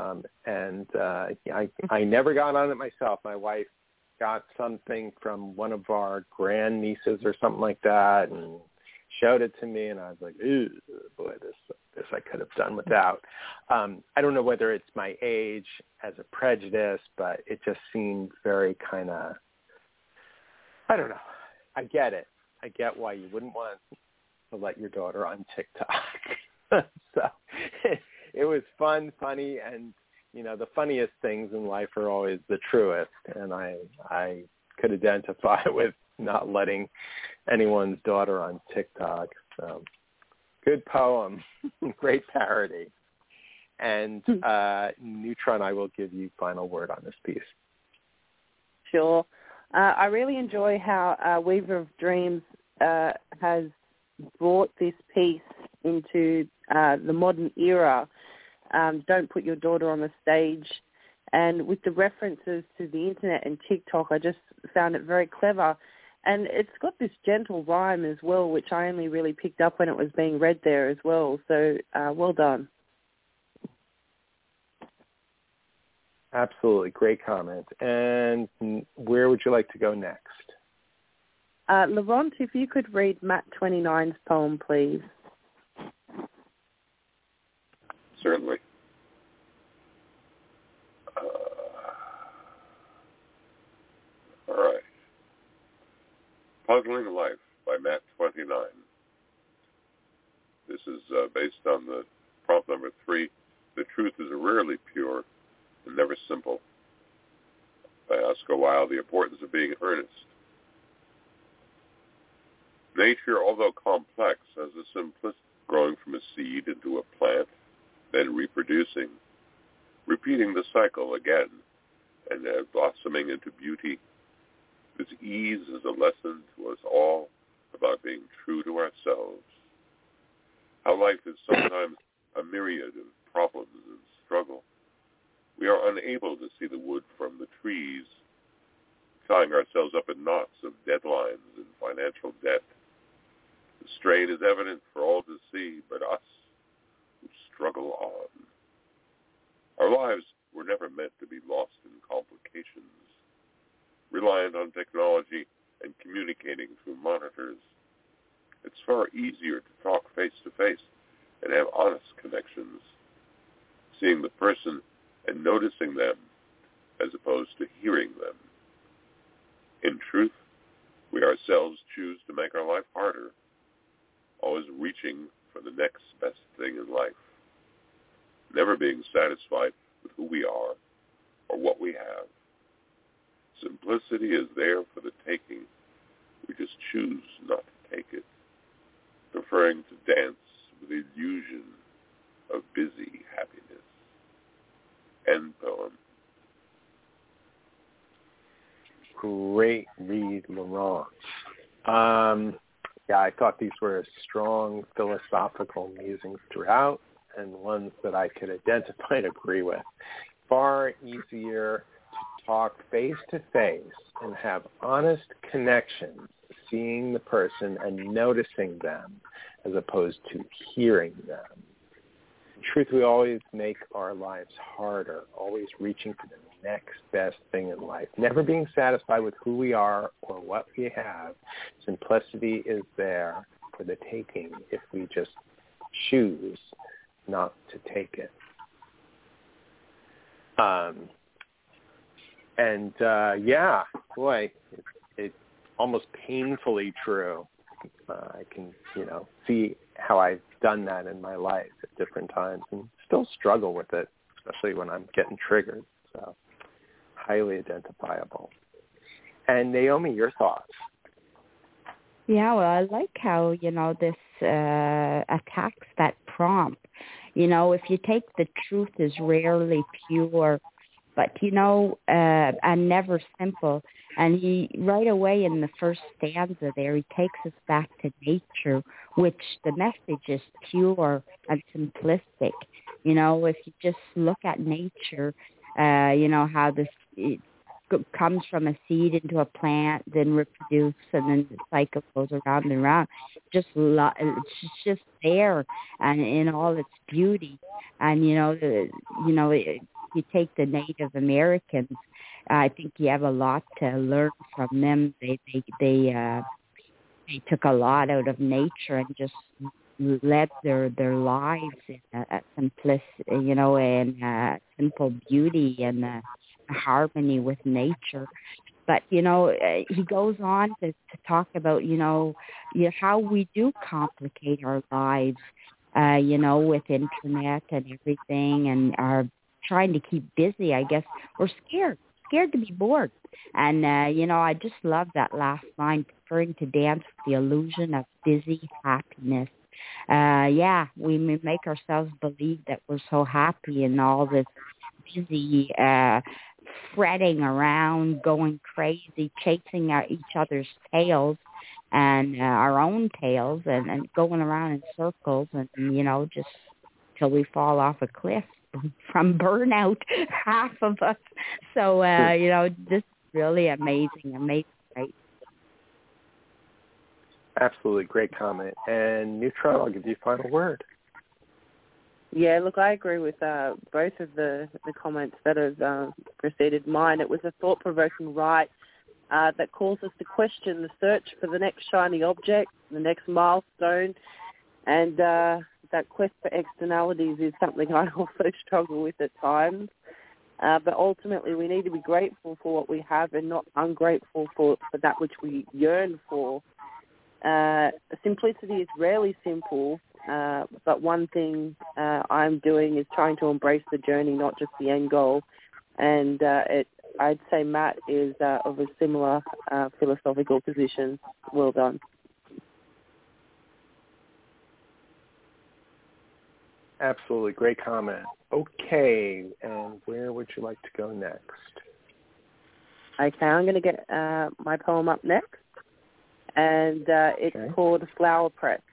I never got on it myself. My wife got something from one of our grandnieces or something like that, and showed it to me, and I was like, ooh, boy, this I could have done without. I don't know whether it's my age as a prejudice, but it just seemed very kind of, I don't know. I get it. I get why you wouldn't want to let your daughter on TikTok. So it was fun, funny, and, you know, the funniest things in life are always the truest, and I could identify with not letting anyone's daughter on TikTok. So good poem, great parody. And Neutron, I will give you final word on this piece. Sure. I really enjoy how Weaver of Dreams has brought this piece into the modern era. Don't put your daughter on the stage. And with the references to the internet and TikTok, I just found it very clever. And it's got this gentle rhyme as well, which I only really picked up when it was being read there as well. So well done. Absolutely. Great comment. And where would you like to go next? Laurent, if you could read Matt 29's poem, please. Certainly. All right. Puzzling Life by Matt 29. This is based on the prompt number 3. The truth is rarely pure and never simple. By Oscar Wilde, the importance of being earnest. Nature, although complex, has a simplicity, growing from a seed into a plant, then reproducing, repeating the cycle again, and blossoming into beauty. This ease is a lesson to us all about being true to ourselves. How life is sometimes a myriad of problems and struggle. We are unable to see the wood from the trees, tying ourselves up in knots of deadlines and financial debt. The strain is evident for all to see, but us who struggle on. Our lives were never meant to be lost in complications, reliant on technology and communicating through monitors. It's far easier to talk face-to-face and have honest connections, seeing the person and noticing them as opposed to hearing them. In truth, we ourselves choose to make our life harder, always reaching for the next best thing in life, never being satisfied with who we are or what we have. Simplicity is there for the taking. We just choose not to take it, preferring to dance with the illusion of busy happiness. End poem. Great read, Laurent. Yeah, I thought these were strong philosophical musings throughout, and ones that I could identify and agree with. Far easier to talk face-to-face and have honest connections, seeing the person and noticing them as opposed to hearing them. In truth, we always make our lives harder, always reaching for the next best thing in life, never being satisfied with who we are or what we have. Simplicity is there for the taking if we just choose not to take it. Yeah, boy, it's almost painfully true. I can, see how I've done that in my life at different times and still struggle with it, especially when I'm getting triggered. So highly identifiable. And Naomi, your thoughts? Yeah, well, I like how, this attacks that prompt. If you take the truth is rarely pure, but, and never simple. And he, right away in the first stanza there, he takes us back to nature, which the message is pure and simplistic. If you just look at nature, how it comes from a seed into a plant, then reproduce, and then the cycle goes around and around. It's just there, and in all its beauty. And you take the Native Americans, I think you have a lot to learn from them. They took a lot out of nature and just led their lives in a simplicity, and simple beauty and harmony with nature. But he goes on to talk about how we do complicate our lives, with internet and everything, and are trying to keep busy. I guess we're scared to be bored. And I just love that last line, preferring to dance with the illusion of busy happiness. We make ourselves believe that we're so happy in all this busy fretting around, going crazy, chasing each other's tails and our own tails, and going around in circles, and just till we fall off a cliff from burnout, half of us. So this is really amazing, right? Absolutely, great comment. And Neutron, I'll give you a final word. Yeah, look, I agree with both of the comments that have preceded mine. It was a thought-provoking write that calls us to question the search for the next shiny object, the next milestone, and that quest for externalities is something I also struggle with at times. But ultimately, we need to be grateful for what we have and not ungrateful for that which we yearn for. Simplicity is rarely simple, but one thing I'm doing is trying to embrace the journey, not just the end goal. And I'd say Matt is of a similar philosophical position. Well done. Absolutely, great comment. Okay, and where would you like to go next? Okay, I'm going to get my poem up next, and it's called Flower Press.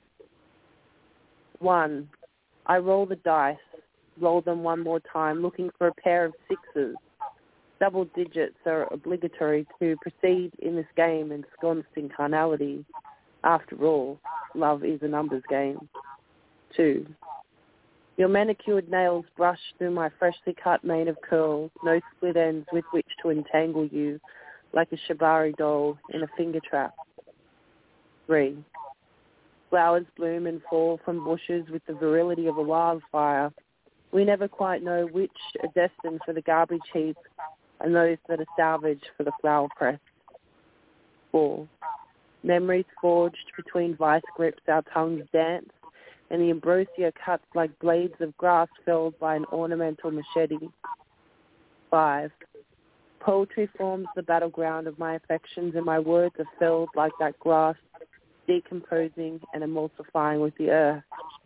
1. I roll the dice, roll them one more time, looking for a pair of sixes. Double digits are obligatory to proceed in this game ensconced in carnality. After all, love is a numbers game. 2. Your manicured nails brush through my freshly cut mane of curls, no split ends with which to entangle you, like a shibari doll in a finger trap. 3. Flowers bloom and fall from bushes with the virility of a wildfire. We never quite know which are destined for the garbage heap and those that are salvaged for the flower press. 4. Memories forged between vice grips our tongues dance, and the ambrosia cuts like blades of grass felled by an ornamental machete. 5. Poetry forms the battleground of my affections, and my words are felled like that grass, decomposing and emulsifying with the earth.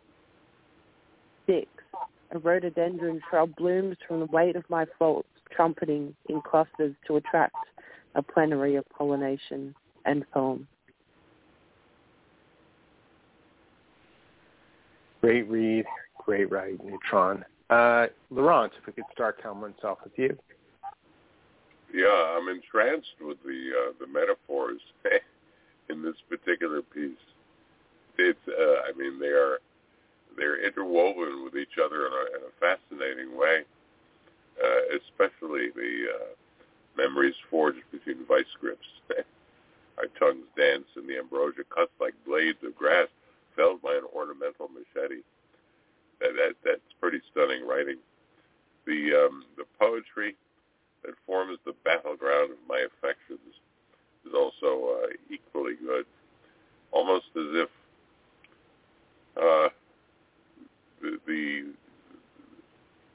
6. A rhododendron shrub blooms from the weight of my faults, trumpeting in clusters to attract a plenary of pollination and poem. Great read, great write, Neutron. Laurent, if we could start Calman's off with you. Yeah, I'm entranced with the metaphors in this particular piece. It's, they're interwoven with each other in a fascinating way. Especially the memories forged between vice grips. Our tongues dance, and the ambrosia cuts like blades of grass felled by an ornamental machete. That's pretty stunning writing. The poetry that forms the battleground of my affections is also equally good. Almost as if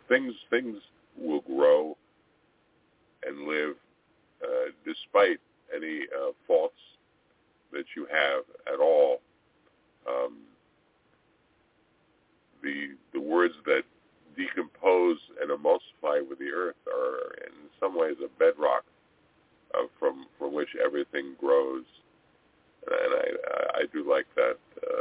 things will grow and live despite any faults that you have at all. The words that decompose and emulsify with the earth are in some ways a bedrock from which everything grows, and I do like that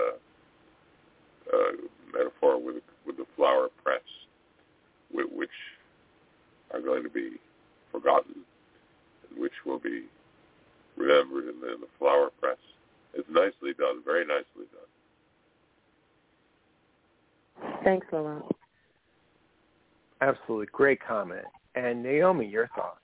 metaphor with the flower press, which are going to be forgotten, and which will be remembered in the flower press. It's nicely done, very nicely done. Thanks, Laurent. Absolutely. Great comment. And Naomi, your thoughts?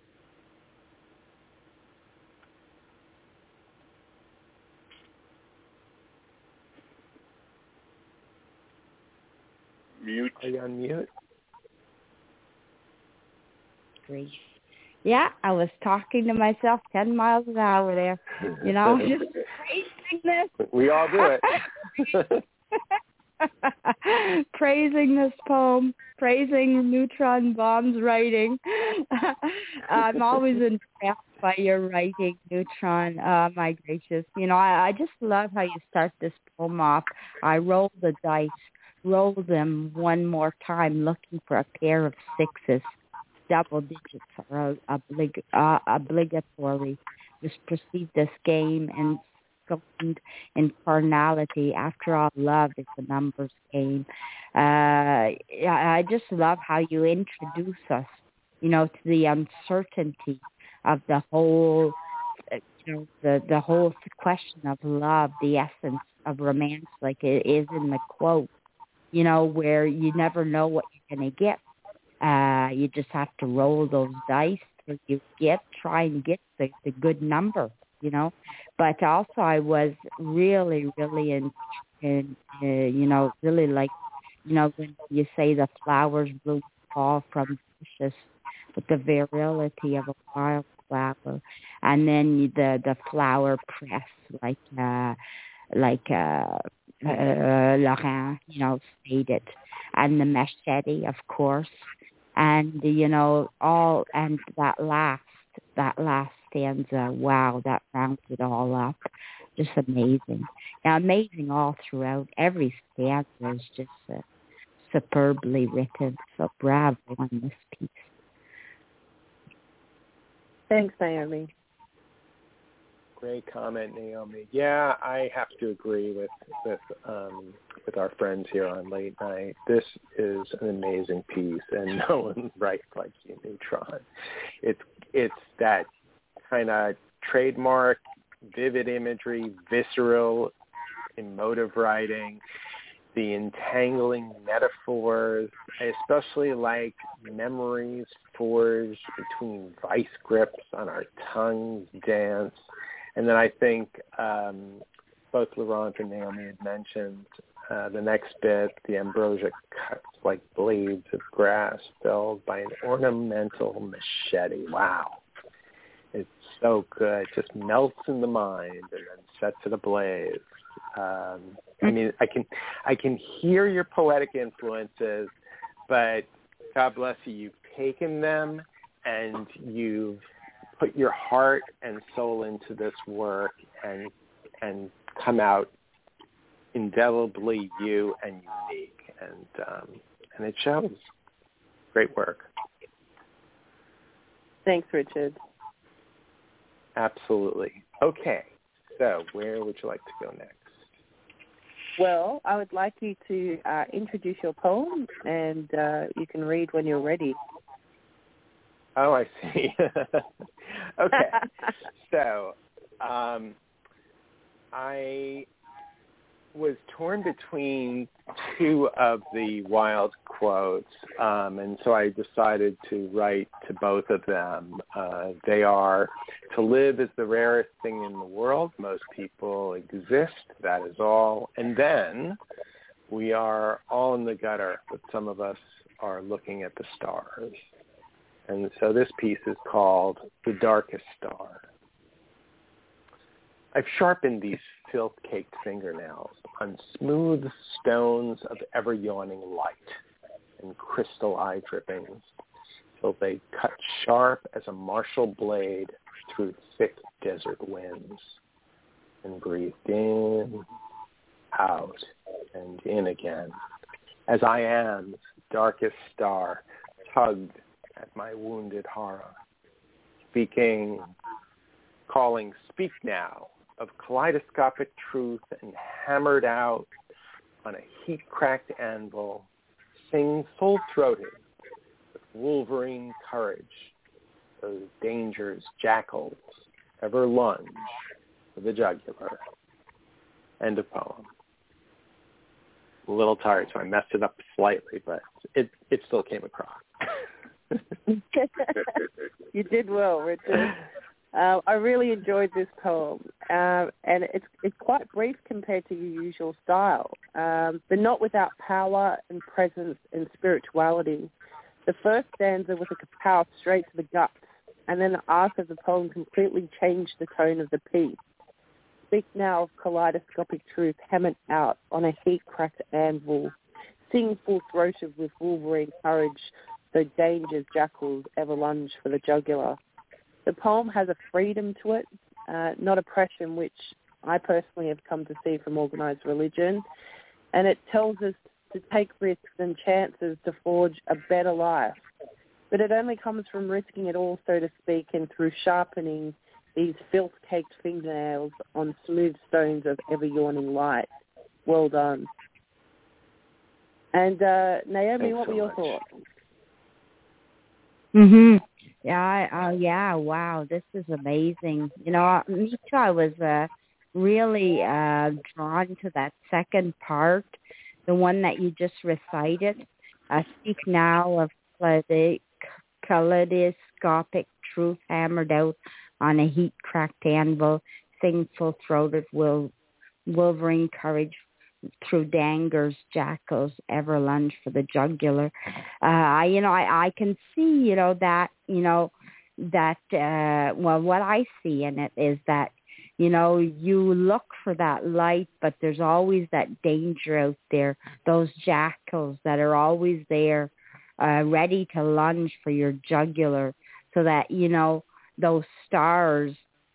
Mute. Are you on mute? Great. Yeah, I was talking to myself 10 miles an hour there. You know, just praising this. We all do it. Praising this poem, praising Neutron Bomb's writing. I'm always impressed by your writing, Neutron. My gracious. You know, I just love how you start this poem off. I roll the dice, roll them one more time, looking for a pair of sixes. Double digits are obligatory. Just proceed this game and in carnality. After all, love is a numbers game. I just love how you introduce us, you know, to the uncertainty of the whole, you know, the whole question of love, the essence of romance, like it is in the quote, you know, where you never know what you're going to get. You just have to roll those dice till you try and get the good number, you know. But also I was really, really in you know, really like, you know, when you say the flowers bloom fall from bushes with the virility of a wildflower, and then the flower press like Laurent, you know, stated, and the machete, of course, and you know, all, and that last stanza, wow, that rounds it all up. Just amazing. Now, amazing all throughout. Every stanza is just superbly written. So bravo on this piece. Thanks, Naomi. Great comment, Naomi. Yeah, I have to agree with our friends here on Late Night. This is an amazing piece, and no one writes like you, Neutron. It's that kind of trademark, vivid imagery, visceral, emotive writing, the entangling metaphors. I especially like memories forged between vice grips on our tongues dance. And then I think both Laurent and Naomi had mentioned the next bit, the ambrosia cuts like blades of grass felled by an ornamental machete. Wow. It's so good. It just melts in the mind and then sets it ablaze. I mean, I can hear your poetic influences, but God bless you, you've taken them and you've put your heart and soul into this work and come out indelibly you and unique, and it shows. Great work. Thanks, Richard. Absolutely. Okay, so where would you like to go next? Well, I would like you to introduce your poem, and you can read when you're ready. Oh, I see. Okay. So I was torn between two of the wild quotes, and so I decided to write to both of them. They are, "To live is the rarest thing in the world. Most people exist. That is all. And then we are all in the gutter, but some of us are looking at the stars." And so this piece is called "The Darkest Star." I've sharpened these filth-caked fingernails on smooth stones of ever-yawning light. and crystal eye drippings, till they cut sharp as a martial blade through thick desert winds, and breathed in, out, and in again, as I am's darkest star tugged at my wounded horror, speaking, calling, speak now, of kaleidoscopic truth, and hammered out on a heat-cracked anvil, sing full-throated with wolverine courage, those dangers jackals ever lunge for the jugular. End of poem. I'm a little tired, so I messed it up slightly, but it still came across. You did well, Richard. I really enjoyed this poem, and it's quite brief compared to your usual style, but not without power and presence and spirituality. The first stanza was a power straight to the guts, and then the arc of the poem completely changed the tone of the piece. Speak now of kaleidoscopic truth hammered out on a heat-cracked anvil. Sing full-throated with wolverine courage, though dangers jackals ever lunge for the jugular. The poem has a freedom to it, not oppression, which I personally have come to see from organised religion, and it tells us to take risks and chances to forge a better life. But it only comes from risking it all, so to speak, and through sharpening these filth-caked fingernails on smooth stones of ever-yawning light. Well done. And Naomi, Thanks what were so your much. thoughts? Mhm. Yeah. Yeah. Wow. This is amazing. You know, me too. I was really drawn to that second part, the one that you just recited. Speak now of kaleidoscopic truth hammered out on a heat-cracked anvil. Sing full-throated wolverine courage through dangers, jackals ever lunge for the jugular. I can see, what I see in it is that, you look for that light, but there's always that danger out there, those jackals that are always there, ready to lunge for your jugular, so that, those stars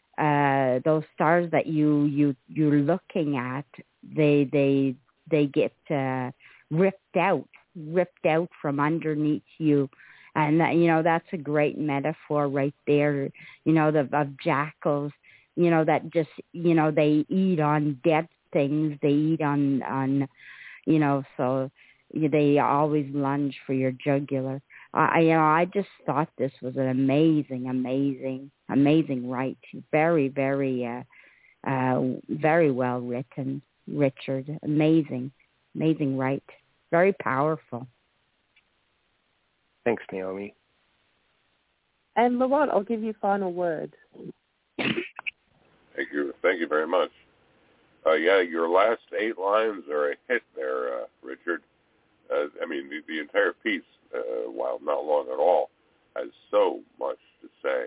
that you're looking at, they get ripped out from underneath you, and that's a great metaphor right there. Of jackals, that just they eat on dead things. They eat on so they always lunge for your jugular. I just thought this was an amazing write. Very, very, very well written, Richard. Amazing write. Very powerful. Thanks, Naomi. And Laurent, I'll give you final words. Thank you very much. Your last 8 lines are a hit there, Richard. The entire piece, while not long at all, has so much to say.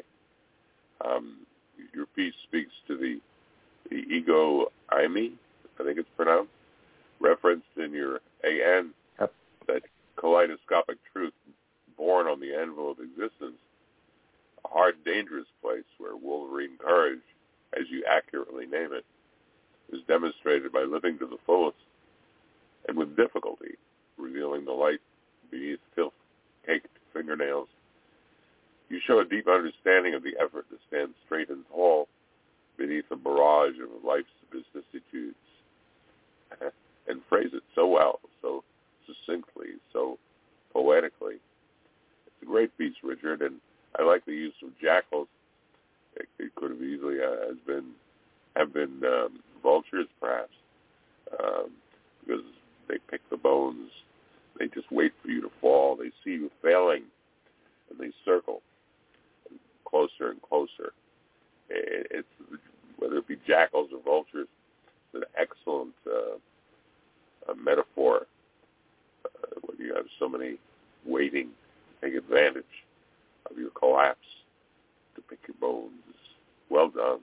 Your piece speaks to the ego eimi, I think it's pronounced, referenced in your AN, Yep. that kaleidoscopic truth born on the anvil of existence, a hard, dangerous place where wolverine courage, as you accurately name it, is demonstrated by living to the fullest and with difficulty, revealing the light beneath filth-caked fingernails. You show a deep understanding of the effort to stand straight and tall beneath a barrage of life's vicissitudes, and phrase it so well, so succinctly, so poetically. It's a great piece, Richard, and I like the use of jackals. It could have easily have been vultures, perhaps, because they pick the bones. They just wait for you to fall. They see you failing, and they circle closer and closer. It's whether it be jackals or vultures, it's an excellent metaphor when you have so many waiting to take advantage of your collapse to pick your bones. Well done.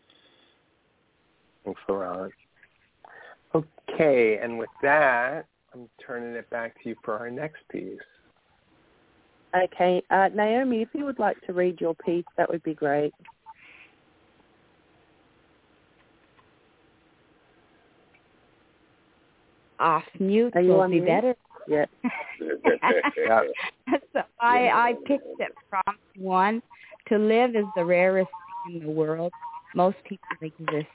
Thanks, Laurent. Okay, and with that, I'm turning it back to you for our next piece. Okay. Naomi, if you would like to read your piece, that would be great. Off mute Are you will on be mute? better. Yeah. So I picked it from one. To live is the rarest thing in the world. Most people exist.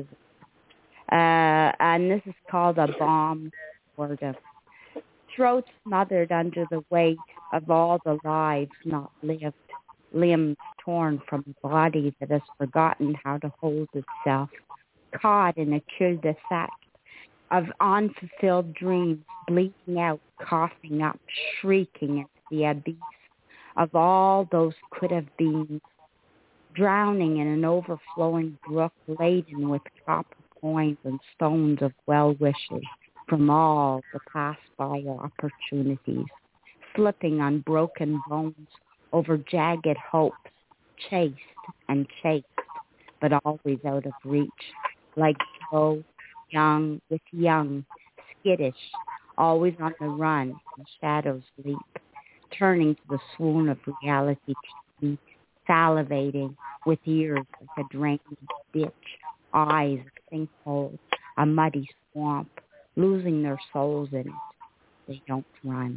And this is called a bomb boredom. Throat smothered under the weight of all the lives not lived. Limbs torn from a body that has forgotten how to hold itself. Caught in a cul-de-sac of unfulfilled dreams, bleeding out, coughing up, shrieking into the abyss of all those could have been, drowning in an overflowing brook laden with copper coins and stones of well-wishes from all the passed-by opportunities, slipping on broken bones over jagged hopes, chased and chased, but always out of reach, like Joe, young with young, skittish, always on the run, and shadows leap, turning to the swoon of reality TV, salivating with ears like a drained ditch, eyes a sinkhole, a muddy swamp, losing their souls in it. They don't run.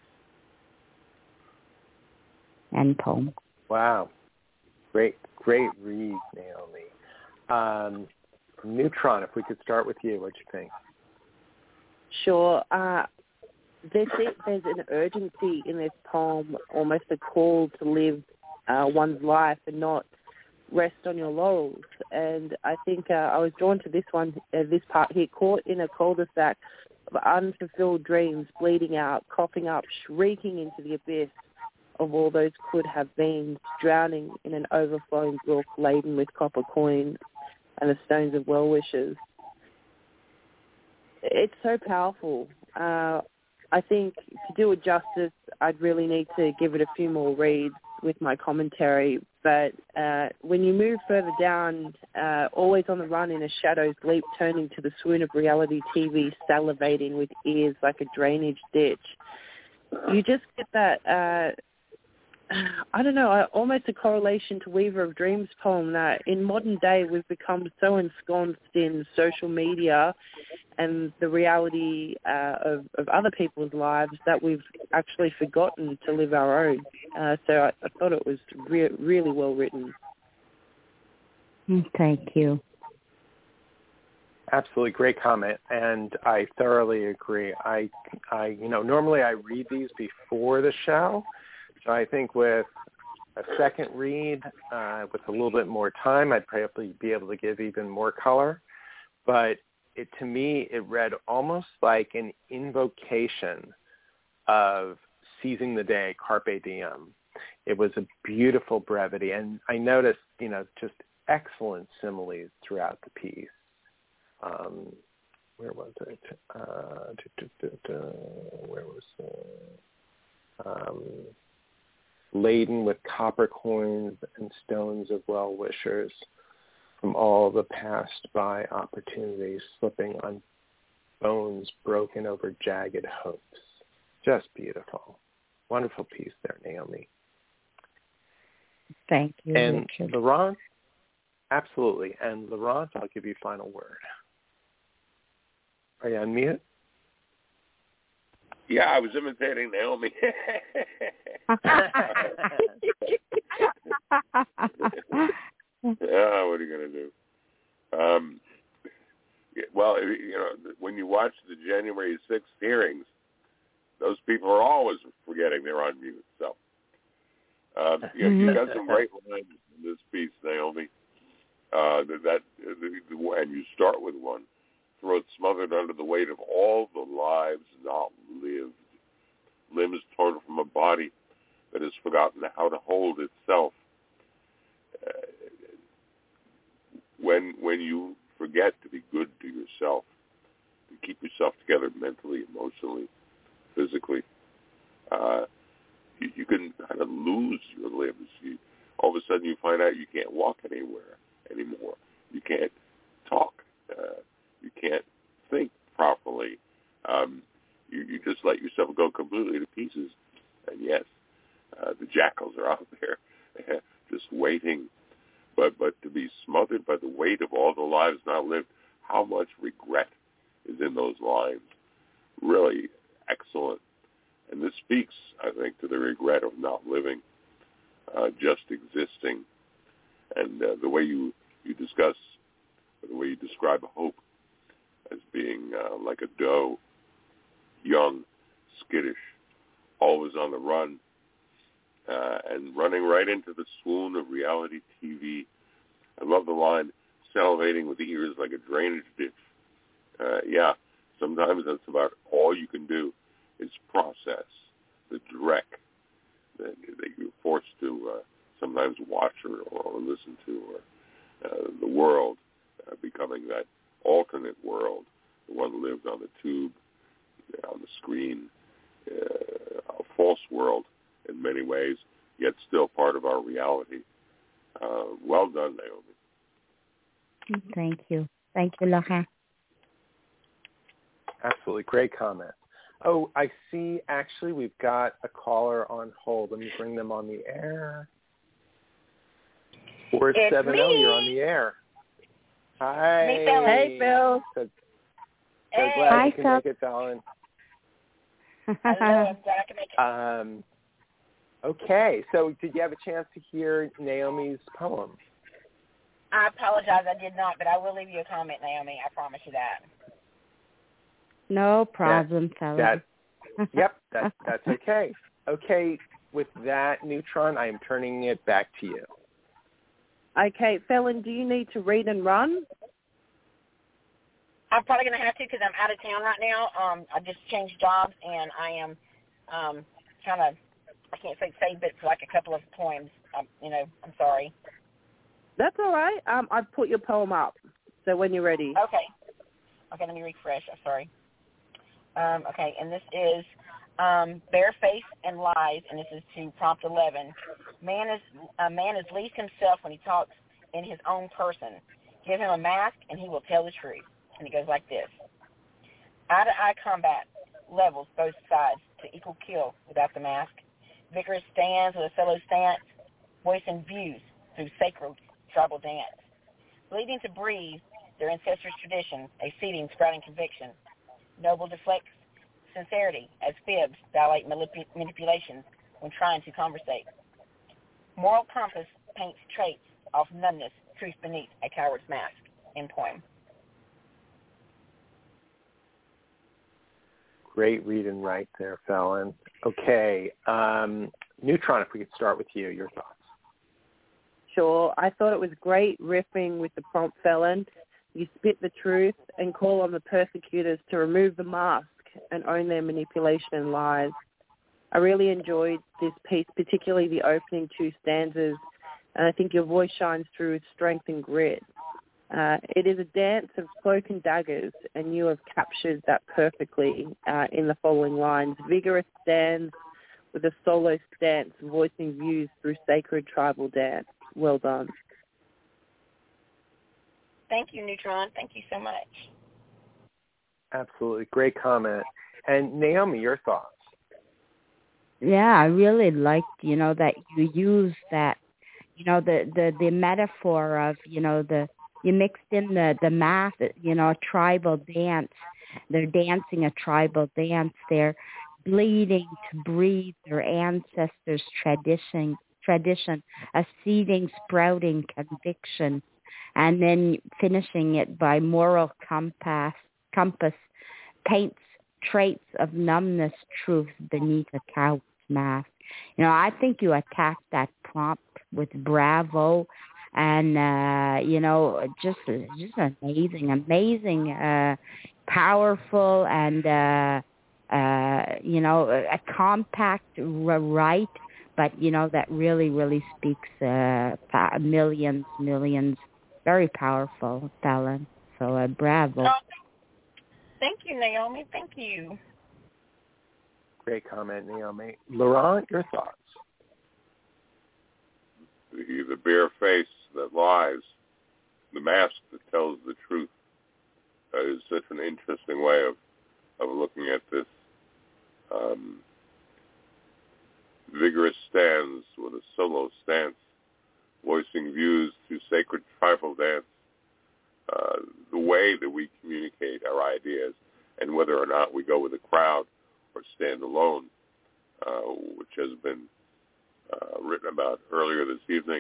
End poem. Wow. Great read, Naomi. Neutron, if we could start with you, what do you think? Sure. There's an urgency in this poem, almost a call to live one's life and not rest on your laurels. And I think I was drawn to this one, this part here, caught in a cul-de-sac of unfulfilled dreams, bleeding out, coughing up, shrieking into the abyss of all those could have been, drowning in an overflowing brook laden with copper coins and the stones of well-wishes. It's so powerful. I think to do it justice, I'd really need to give it a few more reads with my commentary. But when you move further down, always on the run in a shadow's leap, turning to the swoon of reality TV, salivating with ears like a drainage ditch, you just get that, I don't know, almost a correlation to Weaver of Dreams' poem, that in modern day we've become so ensconced in social media and the reality of other people's lives that we've actually forgotten to live our own. So I thought it was really well written. Thank you. Absolutely great comment, and I thoroughly agree. I normally I read these before the show, so I think with a second read, with a little bit more time, I'd probably be able to give even more color. But to me, it read almost like an invocation of seizing the day, carpe diem. It was a beautiful brevity, and I noticed, just excellent similes throughout the piece. Where was it? Where was it? Laden with copper coins and stones of well-wishers from all the passed-by opportunities, slipping on bones broken over jagged hopes. Just beautiful. Wonderful piece there, Naomi. Thank you, and Richard. Laurent, absolutely. And Laurent, I'll give you final word. Are you on mute? Yeah, I was imitating Naomi. What are you going to do? Well, when you watch the January 6th hearings, those people are always forgetting they're on mute. So you got some great lines in this piece, Naomi. And you start with one. Throat smothered under the weight of all the lives not lived, limbs torn from a body that has forgotten how to hold itself. When you forget to be good to yourself, to keep yourself together mentally, emotionally, physically, you can kind of lose your limbs. All of a sudden you find out you can't walk anywhere anymore. You can't talk. You can't think properly. you just let yourself go completely to pieces. And yes, the jackals are out there just waiting. But to be smothered by the weight of all the lives not lived, how much regret is in those lines. Really excellent. And this speaks, I think, to the regret of not living, just existing. And the way you discuss, the way you describe hope as being like a doe, young, skittish, always on the run, and running right into the swoon of reality TV. I love the line, salivating with ears like a drainage ditch. Yeah, sometimes that's about all you can do is process the dreck that you're forced to sometimes watch or listen to, or the world becoming that alternate world, the one lived on the tube, on the screen, a false world in many ways, yet still part of our reality. Well done, Naomi. Thank you. Thank you, Laurent. Absolutely. Great comment. Oh, I see. Actually, we've got a caller on hold. Let me bring them on the air. 470, you're on the air. Hi. Me, Phil. Hey, Phil. So Hey. glad Hi, you can Phil. make it, Fallon. Hello, I'm glad I can make it. Okay, so did you have a chance to hear Naomi's poem? I apologize, I did not, but I will leave you a comment, Naomi. I promise you that. No problem, fella. That's okay. Okay, with that, Neutron, I am turning it back to you. Okay, Felon, do you need to read and run? I'm probably going to have to because I'm out of town right now. I just changed jobs, and I am kind of, I can't say but for like a couple of poems. I'm sorry. That's all right. I've put your poem up, so when you're ready. Okay, let me refresh. I'm sorry. Okay, and this is Bareface and Lies, and this is to prompt 11. Man is least himself when he talks in his own person. Give him a mask, and he will tell the truth. And it goes like this. Eye-to-eye combat levels both sides to equal kill without the mask. Vigorous stands with a solo stance, voicing views through sacred tribal dance. Bleeding to breathe their ancestors' tradition, a seeding sprouting conviction. Noble deflects sincerity as fibs dilate manipulations when trying to conversate. Moral compass paints traits of numbness, truth beneath a coward's mask. End poem. Great read and write there, Fallon. Okay, Neutron, if we could start with you, your thoughts. Sure. I thought it was great riffing with the prompt, Felon. You spit the truth and call on the persecutors to remove the mask and own their manipulation and lies. I really enjoyed this piece, particularly the opening two stanzas, and I think your voice shines through with strength and grit. It is a dance of cloak and daggers, and you have captured that perfectly in the following lines. Vigorous stands with a solo stance, voicing views through sacred tribal dance. Well done. Thank you, Neutron. Thank you so much. Absolutely. Great comment. And Naomi, your thoughts? Yeah, I really liked, that you used that, the metaphor of, you mixed in the math, a tribal dance. They're dancing a tribal dance. They're bleeding to breathe their ancestors' tradition, a seeding, sprouting conviction, and then finishing it by moral compass paints traits of numbness, truth beneath a coward's mask. I think you attacked that prompt with bravo, and just amazing, powerful, and a compact right, but that really speaks millions. Very powerful, Fallon. So bravo. Thank you, Naomi. Thank you. Great comment, Naomi. Laurent, your thoughts? The bare face that lies, the mask that tells the truth, is such an interesting way of looking at this Vigorous stands with a solo stance, voicing views through sacred tribal dance. The way that we communicate our ideas and whether or not we go with a crowd or stand alone, which has been written about earlier this evening.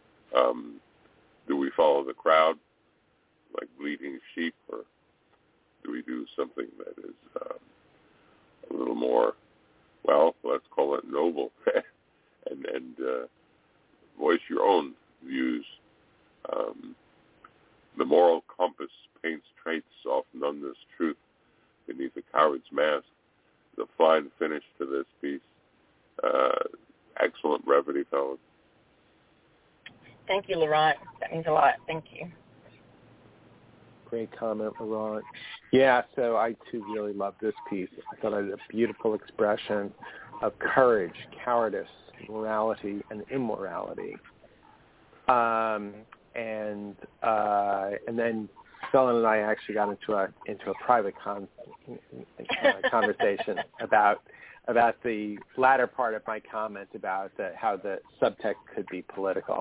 Do we follow the crowd like bleating sheep, or do we do something that is a little more, well, let's call it noble, and voice your own views? The moral compass paints traits often on this truth beneath a coward's mask. The fine finish to this piece. Excellent brevity, fellas. Thank you, Laurent. That means a lot. Thank you. Great comment, Laurent. Yeah, so I too really love this piece. I thought it had a beautiful expression of courage, cowardice, morality, and immorality. And then Phil and I actually got into a private conversation about the latter part of my comment about how the subtext could be political.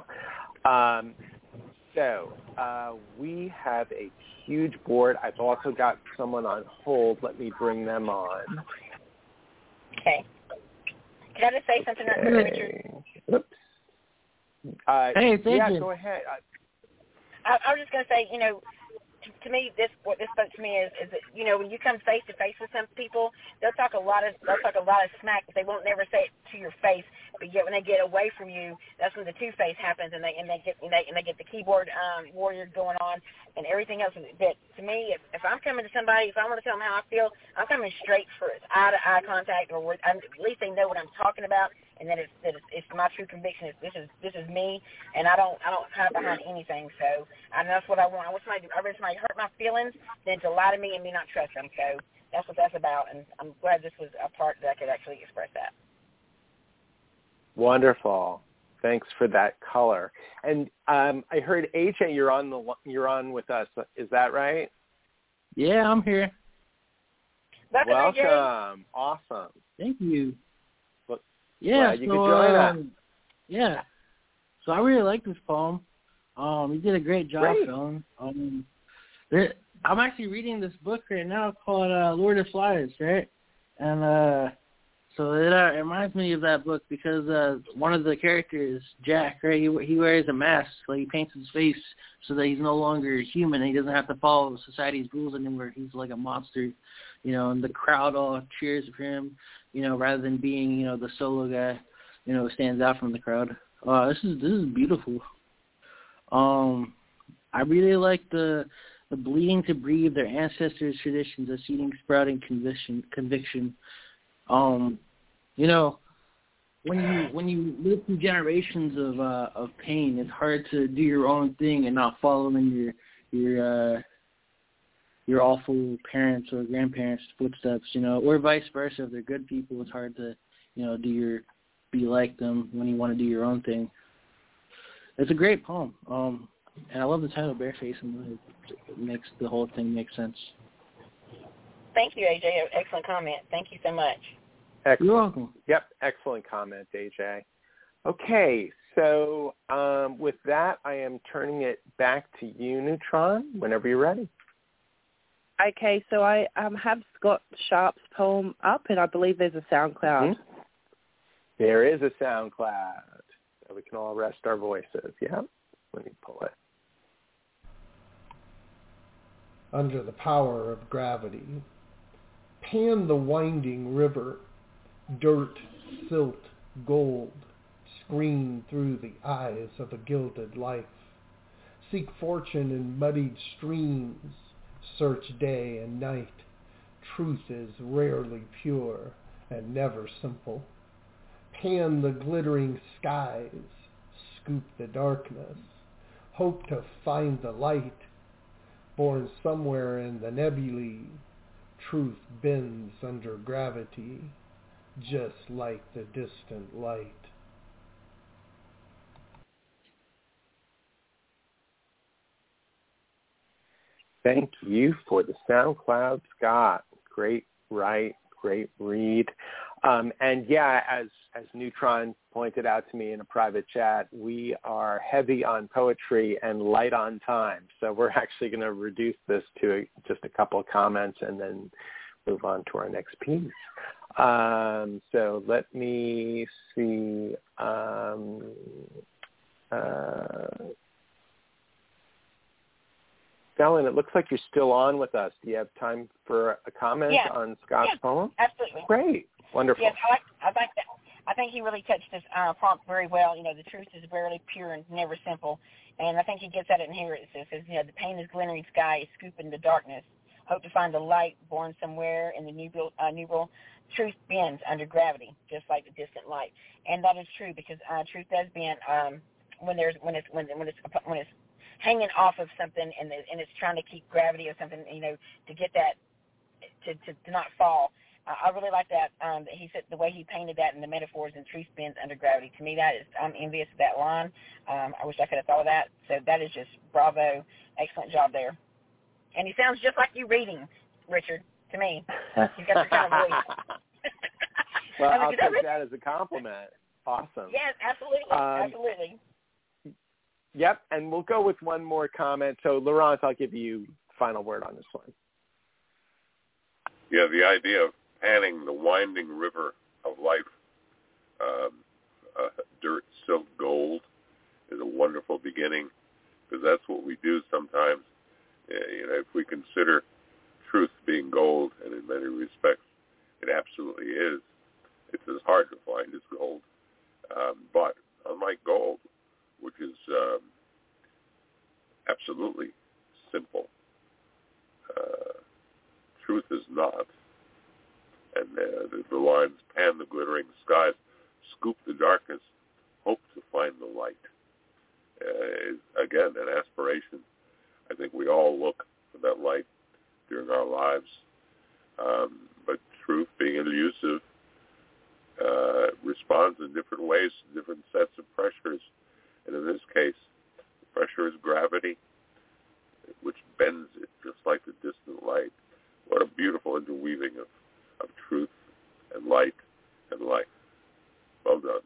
So we have a huge board. I've also got someone on hold. Let me bring them on. Okay. Can I just say something? Oops. Hey, thank you. You. Go ahead. I was just going to say, to me, what this spoke to me is that, when you come face to face with some people, they'll talk a lot of smack, but they won't never say it to your face. But yet when they get away from you, that's when the two-face happens, and they get the keyboard warrior going on and everything else. But to me, if I'm coming to somebody, if I want to tell them how I feel, I'm coming straight for eye-to-eye contact, or at least they know what I'm talking about, and that it's my true conviction. This is me, and I don't hide behind anything. So that's what I want. I want somebody to hurt my feelings, then to lie to me and me not trust them. So that's what that's about, and I'm glad this was a part that I could actually express that. Wonderful. Thanks for that color. And I heard AJ, you're on with us. Is that right? Yeah, I'm here. Welcome. AJ. Awesome. Thank you. Well, yeah, glad you could join us. Yeah. So I really like this poem. You did a great job, Phil. I'm actually reading this book right now called Lord of Flies, right? And so it reminds me of that book because one of the characters, Jack, right, he wears a mask, like he paints his face so that he's no longer human. He doesn't have to follow society's rules anymore. He's like a monster, and the crowd all cheers for him, rather than being, the solo guy, who stands out from the crowd. This is beautiful. I really like the bleeding to breathe, their ancestors' traditions of seeding, sprouting conviction. When you live through generations of pain, it's hard to do your own thing and not follow in your awful parents or grandparents' footsteps, or vice versa. If they're good people, it's hard to, be like them when you want to do your own thing. It's a great poem. And I love the title, Bareface, and it makes the whole thing make sense. Thank you, AJ. Excellent comment. Thank you so much. Excellent. You're welcome. Yep, excellent comment, AJ. Okay, so with that, I am turning it back to you, Neutron, whenever you're ready. Okay, so I have Scott Sharp's poem up, and I believe there's a SoundCloud. Mm-hmm. There is a SoundCloud, so we can all rest our voices. Yeah, let me pull it. Under the power of gravity, pan the winding river, dirt, silt, gold, screen through the eyes of a gilded life. Seek fortune in muddied streams, search day and night. Truth is rarely pure and never simple. Pan the glittering skies, scoop the darkness, hope to find the light. Born somewhere in the nebulae, truth bends under gravity, just like the distant light. Thank you for the SoundCloud, Scott. Great great read. And yeah, as Neutron pointed out to me in a private chat, we are heavy on poetry and light on time. So we're actually going to reduce this to just a couple of comments and then move on to our next piece. So let me see. Ellen, it looks like you're still on with us. Do you have time for a comment on Scott's poem? Absolutely. Great. Wonderful. Yes, I like that. I think he really touched this prompt very well. You know, the truth is rarely pure and never simple. And I think he gets at it in here. It says, you know, the pain is glittering sky is scooping the darkness. Hope to find the light born somewhere in the nubile. Truth bends under gravity, just like the distant light. And that is true because truth does bend when it's hanging off of something and it's trying to keep gravity or something, you know, to get that to not fall. I really like that. He said the way he painted that in the metaphors and truth bends under gravity. To me, I'm envious of that line. I wish I could have thought of that. So that is just bravo, excellent job there. And he sounds just like you reading, Richard. To me, he's got your kind of voice. Well, I'll take that as a compliment. Awesome. Yes, absolutely, absolutely. Yep, and we'll go with one more comment. So, Laurence, I'll give you final word on this one. Yeah, the idea of panning the winding river of life, dirt, silk, gold, is a wonderful beginning, because that's what we do sometimes. You know, if we consider truth being gold, and in many respects it absolutely is, it's as hard to find as gold. But unlike gold, which is absolutely simple, truth is not. And the lines pan the glittering skies, scoop the darkness, hope to find the light. Is, again, an aspiration. I think we all look for that light during our lives. But truth, being elusive, responds in different ways to different sets of pressures. And in this case, the pressure is gravity, which bends it just like the distant light. What a beautiful interweaving of truth and light and life. Well done.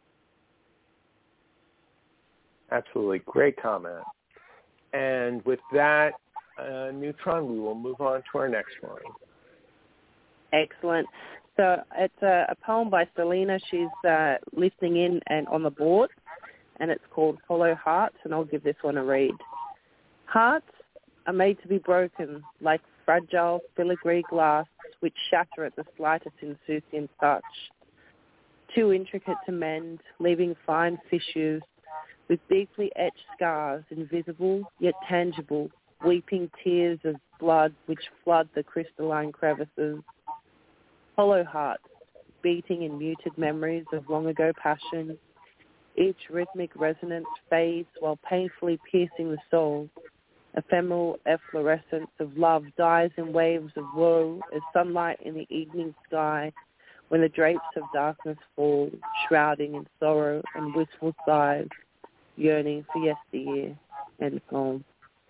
Absolutely. Great comment. And with that, Neutron, we will move on to our next one. Excellent. So it's a poem by Selena. She's listening in and on the board, and it's called Hollow Hearts, and I'll give this one a read. Hearts are made to be broken, like fragile filigree glass, which shatter at the slightest insouciant touch. Too intricate to mend, leaving fine fissures, with deeply etched scars, invisible yet tangible, weeping tears of blood which flood the crystalline crevices. Hollow hearts, beating in muted memories of long ago passion. Each rhythmic resonance fades while painfully piercing the soul. Ephemeral efflorescence of love dies in waves of woe as sunlight in the evening sky when the drapes of darkness fall, shrouding in sorrow and wistful sighs, yearning for yesteryear. End poem.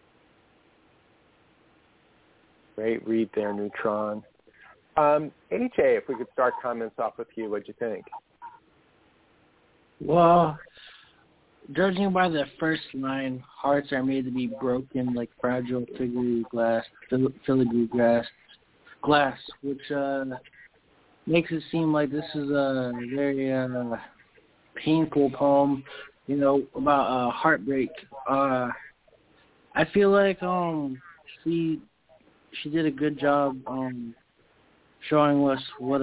Great read there, Neutron. AJ, if we could start comments off with you, what'd you think? Well, judging by the first line, hearts are made to be broken like fragile filigree glass, which makes it seem like this is a very painful poem, you know, about heartbreak. I feel like she did a good job showing us what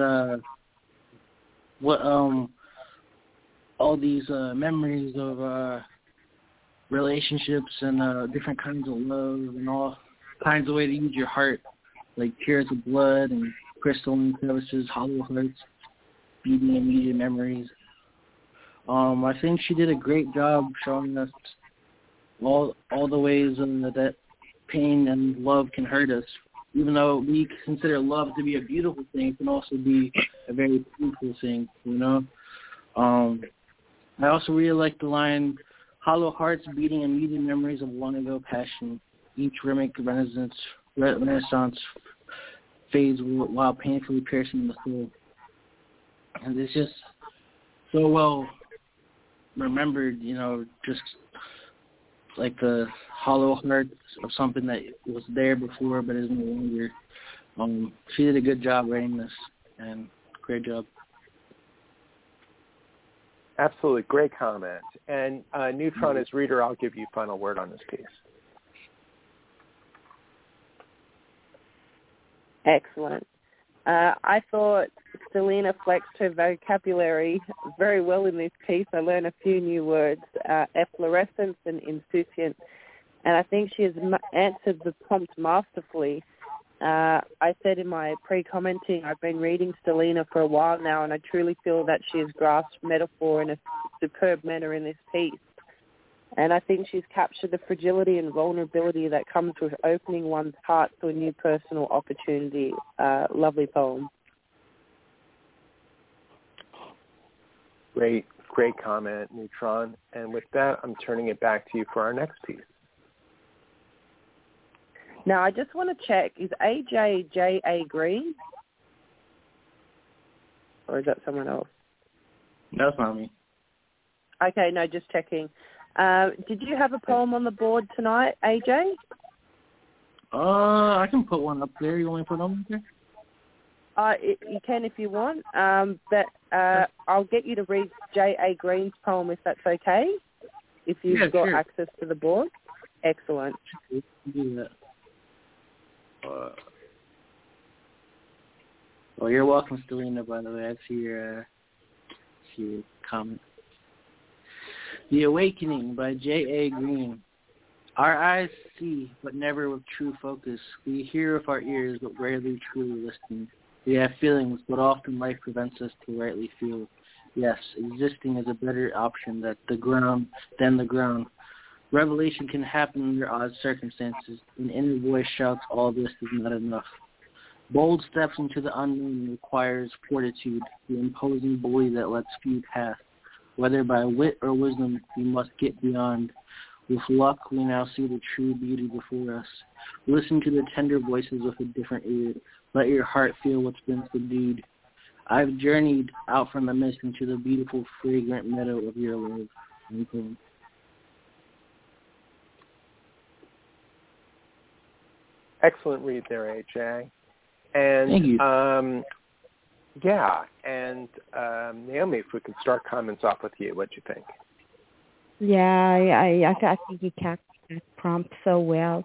all these memories of relationships and different kinds of love and all kinds of ways to use your heart, like tears of blood and crystalline crevices, hollow hearts, beating immediate memories. I think she did a great job showing us all the ways that pain and love can hurt us. Even though we consider love to be a beautiful thing, it can also be a very painful thing, you know? I also really like the line, hollow hearts beating immediate memories of long ago passion. Each rhythmic renaissance fades while painfully piercing the soul. And it's just so well remembered, just like the hollow hearts of something that was there before but is no longer. She did a good job writing this, and great job. Absolutely. Great comment. And Neutron, as reader, I'll give you final word on this piece. Excellent. I thought Stelina flexed her vocabulary very well in this piece. I learned a few new words, efflorescence and insouciant, and I think she has answered the prompt masterfully. I said in my pre-commenting, I've been reading Stelina for a while now, and I truly feel that she has grasped metaphor in a superb manner in this piece. And I think she's captured the fragility and vulnerability that comes with opening one's heart to a new personal opportunity. Lovely poem. Great comment, Neutron. And with that, I'm turning it back to you for our next piece. Now, I just want to check, is AJ J.A. Green? Or is that someone else? That's not me. Okay, no, just checking. Did you have a poem on the board tonight, AJ? I can put one up there. You want me to put one up there? You can if you want, but I'll get you to read J.A. Green's poem if that's okay, if you've got access to the board. Excellent. Do that. Well, you're welcome, Stelina, by the way. I see your comment. The Awakening by J.A. Green. Our eyes see, but never with true focus. We hear with our ears, but rarely truly listen. We have feelings, but often life prevents us to rightly feel. Yes, existing is a better option than the ground. Revelation can happen under odd circumstances. An inner voice shouts, all this is not enough. Bold steps into the unknown requires fortitude, the imposing bully that lets few pass. Whether by wit or wisdom, we must get beyond. With luck, we now see the true beauty before us. Listen to the tender voices with a different ear. Let your heart feel what's been subdued. I've journeyed out from the mist into the beautiful, fragrant meadow of your love. Excellent read there, AJ. And thank you. Naomi, if we could start comments off with you, what do you think? Yeah, I think you captured that prompt so well.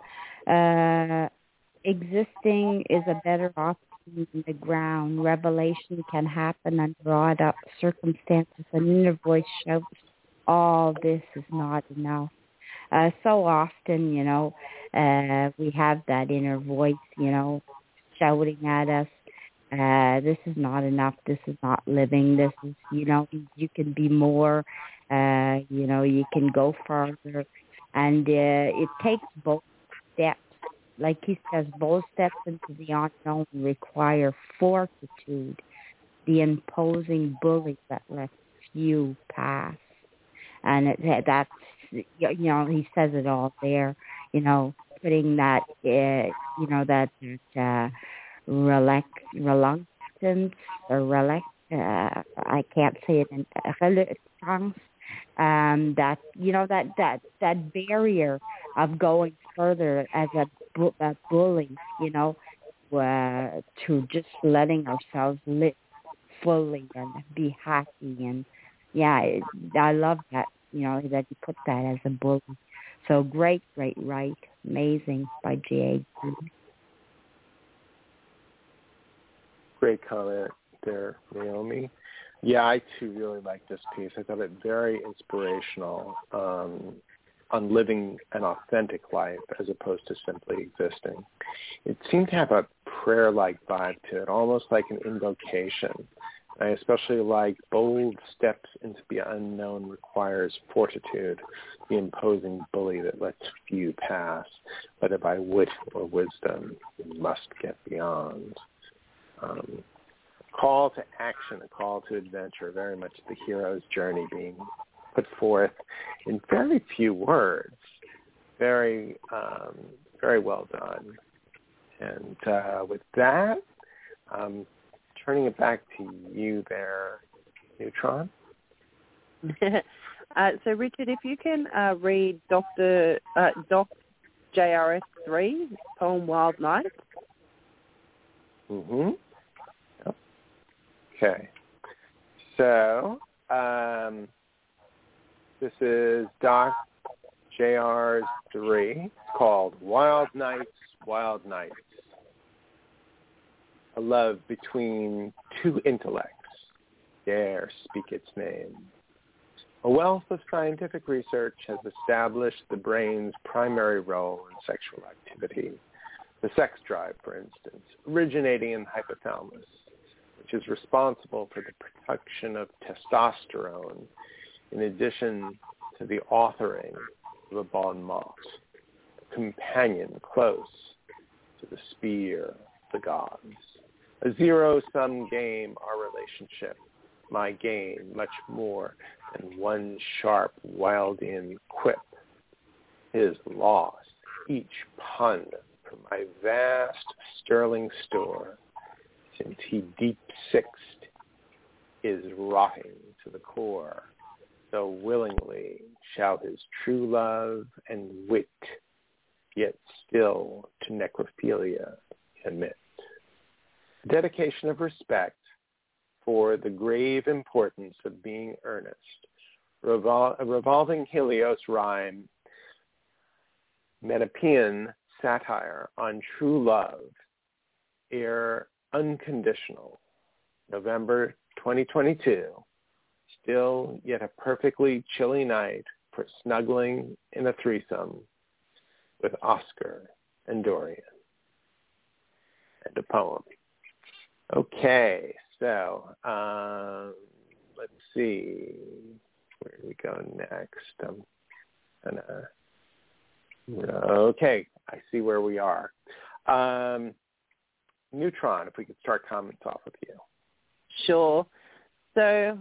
Existing is a better option than the ground. Revelation can happen under odd circumstances. An inner voice shouts, all this is not enough. So often, we have that inner voice, shouting at us, this is not enough, this is not living, this is, you can be more, you can go further. And it takes both steps. Like he says, both steps into the unknown require fortitude, the imposing bully that lets few pass. And that's, he says it all there, putting that, that reluctance or I can't say it in tongues, that barrier of going further as a bully, to just letting ourselves live fully and be happy. And I love that, that you put that as a bully. So great write. Amazing by J.A. Great comment there, Naomi. Yeah, I too really like this piece. I thought it very inspirational on living an authentic life as opposed to simply existing. It seemed to have a prayer-like vibe to it, almost like an invocation. I especially like bold steps into the unknown requires fortitude, the imposing bully that lets few pass, whether by wit or wisdom, you must get beyond. Call to action, a call to adventure, very much the hero's journey being put forth in very few words. Very, very well done. And with that, turning it back to you there, Neutron. So, Richard, if you can read Doc JRS 3, poem Wild Nights. Mm-hmm. Yep. Okay. So, this is Doc JR's 3. It's called Wild Nights, Wild Nights. A love between two intellects dare speak its name. A wealth of scientific research has established the brain's primary role in sexual activity. The sex drive, for instance, originating in the hypothalamus, which is responsible for the production of testosterone, in addition to the authoring of a bon mot, a companion close to the spear of the gods. A zero-sum game, our relationship, my gain, much more than one sharp Wildian quip. His loss, each pun from my vast sterling store, since he deep-sixed is rotting to the core, so willingly shall his true love and wit yet still to necrophilia commit. Dedication of respect for the grave importance of being earnest, a revolving Helios rhyme, Metapean satire on true love, ere unconditional, November 2022, still yet a perfectly chilly night for snuggling in a threesome with Oscar and Dorian. And a poem. Okay, so let's see. Where do we go next? Okay, I see where we are. Neutron, if we could start comments off with you. Sure. So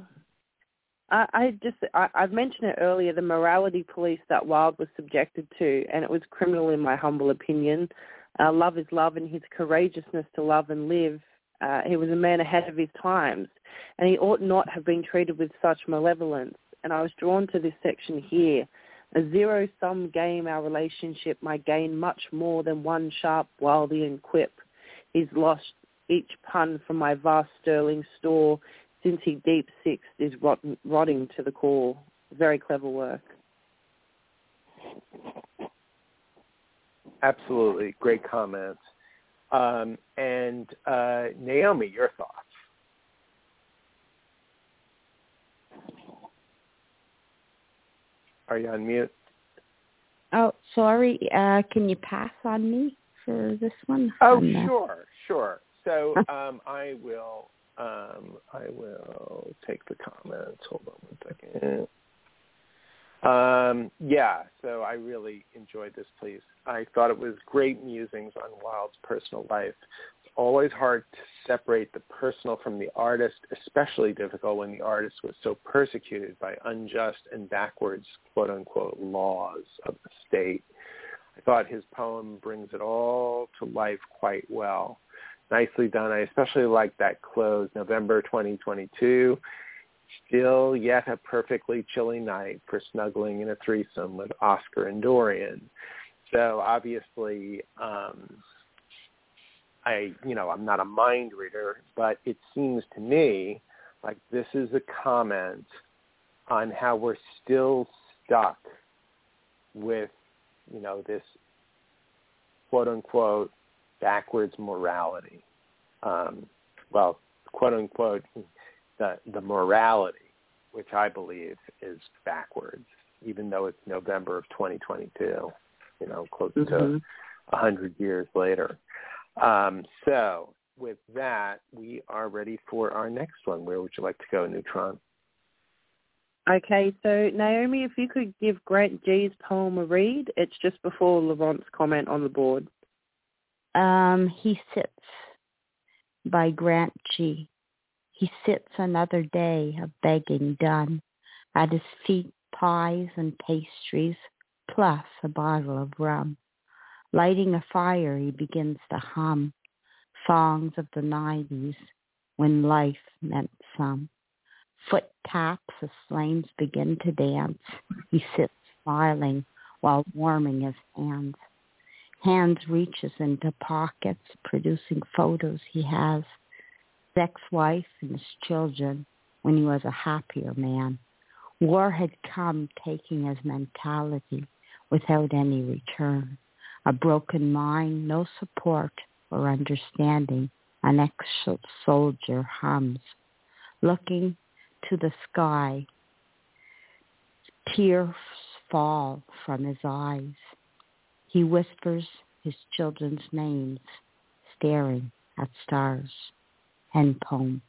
I've mentioned it earlier, the morality police that Wilde was subjected to, and it was criminal in my humble opinion. Love is love, and his courageousness to love and live. He was a man ahead of his times, and he ought not have been treated with such malevolence. And I was drawn to this section here. A zero-sum game, our relationship might gain much more than one sharp Wildian quip. He's lost each pun from my vast sterling store, since he deep-sixed is rotting to the core. Very clever work. Absolutely. Great comments. And Naomi, your thoughts? Are you on mute? Oh, sorry. Can you pass on me for this one? Oh, sure. So I will take the comments. Hold on 1 second. So I really enjoyed this piece. I thought it was great musings on Wilde's personal life. It's always hard to separate the personal from the artist, especially difficult when the artist was so persecuted by unjust and backwards, quote-unquote, laws of the state. I thought his poem brings it all to life quite well. Nicely done. I especially like that close, November 2022. Still yet a perfectly chilly night for snuggling in a threesome with Oscar and Dorian. So obviously, I'm not a mind reader, but it seems to me like this is a comment on how we're still stuck with, this quote unquote backwards morality. Quote unquote, the morality, which I believe is backwards, even though it's November of 2022, close to 100 years later. So with that, we are ready for our next one. Where would you like to go, Neutron? Okay, so Naomi, if you could give Grant G's poem a read. It's just before Laurent's comment on the board. He Sits by Grant G. He sits another day of begging done. At his feet pies and pastries, plus a bottle of rum. Lighting a fire, he begins to hum songs of the 90s when life meant some. Foot taps as flames begin to dance. He sits smiling while warming his hands. Hands reaches into pockets, producing photos he has. His ex-wife and his children when he was a happier man. War had come, taking his mentality without any return. A broken mind, no support or understanding. An ex-soldier hums, looking to the sky. Tears fall from his eyes. He whispers his children's names, staring at stars. End poem.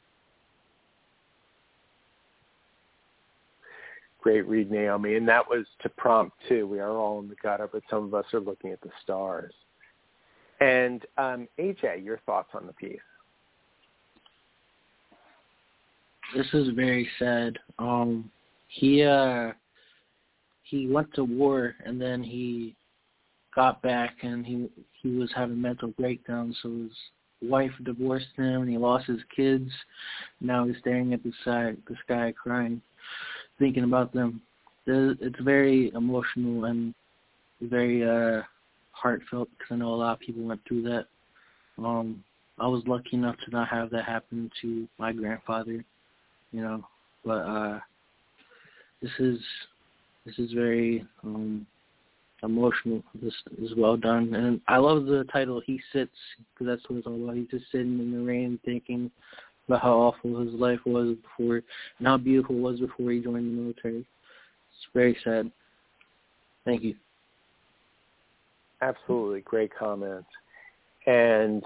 Great read, Naomi. And that was to prompt, too. We are all in the gutter, but some of us are looking at the stars. And AJ, your thoughts on the piece? This is very sad. He went to war, and then he got back, and he was having mental breakdowns. So his wife divorced him, and he lost his kids. Now he's staring at the sky, crying, thinking about them. It's very emotional and very heartfelt, because I know a lot of people went through that. I was lucky enough to not have that happen to my grandfather, but this is very emotional. This is well done, and I love the title, He Sits, because that's what it's all about. He's just sitting in the rain thinking about how awful his life was before and how beautiful it was before he joined the military. It's very sad. Thank you. Absolutely. Great comment. And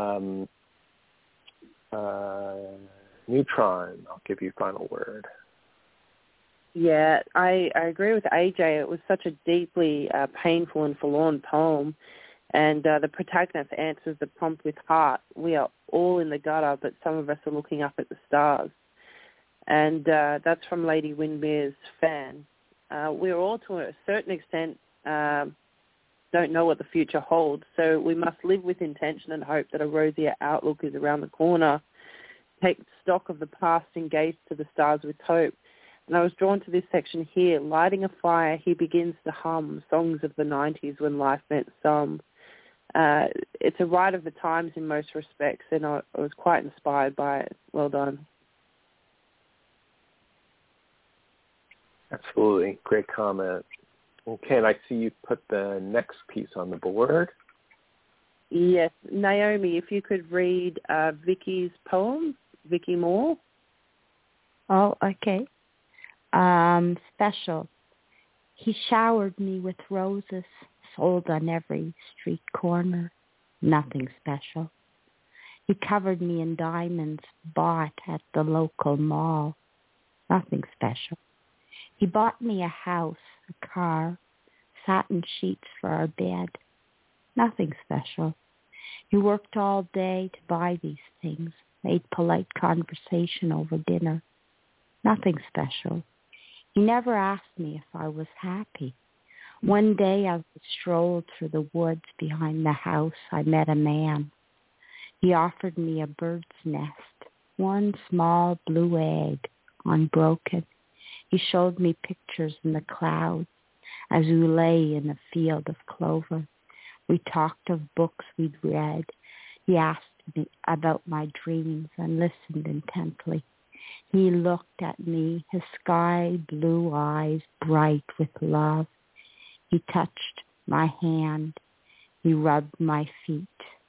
Neutron, I'll give you final word. Yeah, I agree with AJ. It was such a deeply painful and forlorn poem. And the protagonist answers the prompt with heart. We are all in the gutter, but some of us are looking up at the stars. And that's from Lady Windermere's Fan. We're all, to a certain extent, don't know what the future holds. So we must live with intention and hope that a rosier outlook is around the corner. Take stock of the past and gaze to the stars with hope. And I was drawn to this section here. Lighting a fire, he begins to hum songs of the 90s when life meant some. It's a rite of the times in most respects, and I was quite inspired by it. Well done. Absolutely. Great comment. Okay, and I see you put the next piece on the board. Yes. Naomi, if you could read Vicky's poem, Vicky Moore. Oh, okay. Special. He showered me with roses, sold on every street corner. Nothing special. He covered me in diamonds, bought at the local mall. Nothing special. He bought me a house, a car, satin sheets for our bed. Nothing special. He worked all day to buy these things, made polite conversation over dinner. Nothing special. He never asked me if I was happy. One day as I strolled through the woods behind the house, I met a man. He offered me a bird's nest, one small blue egg, unbroken. He showed me pictures in the clouds as we lay in a field of clover. We talked of books we'd read. He asked me about my dreams and listened intently. He looked at me, his sky blue eyes bright with love. He touched my hand. He rubbed my feet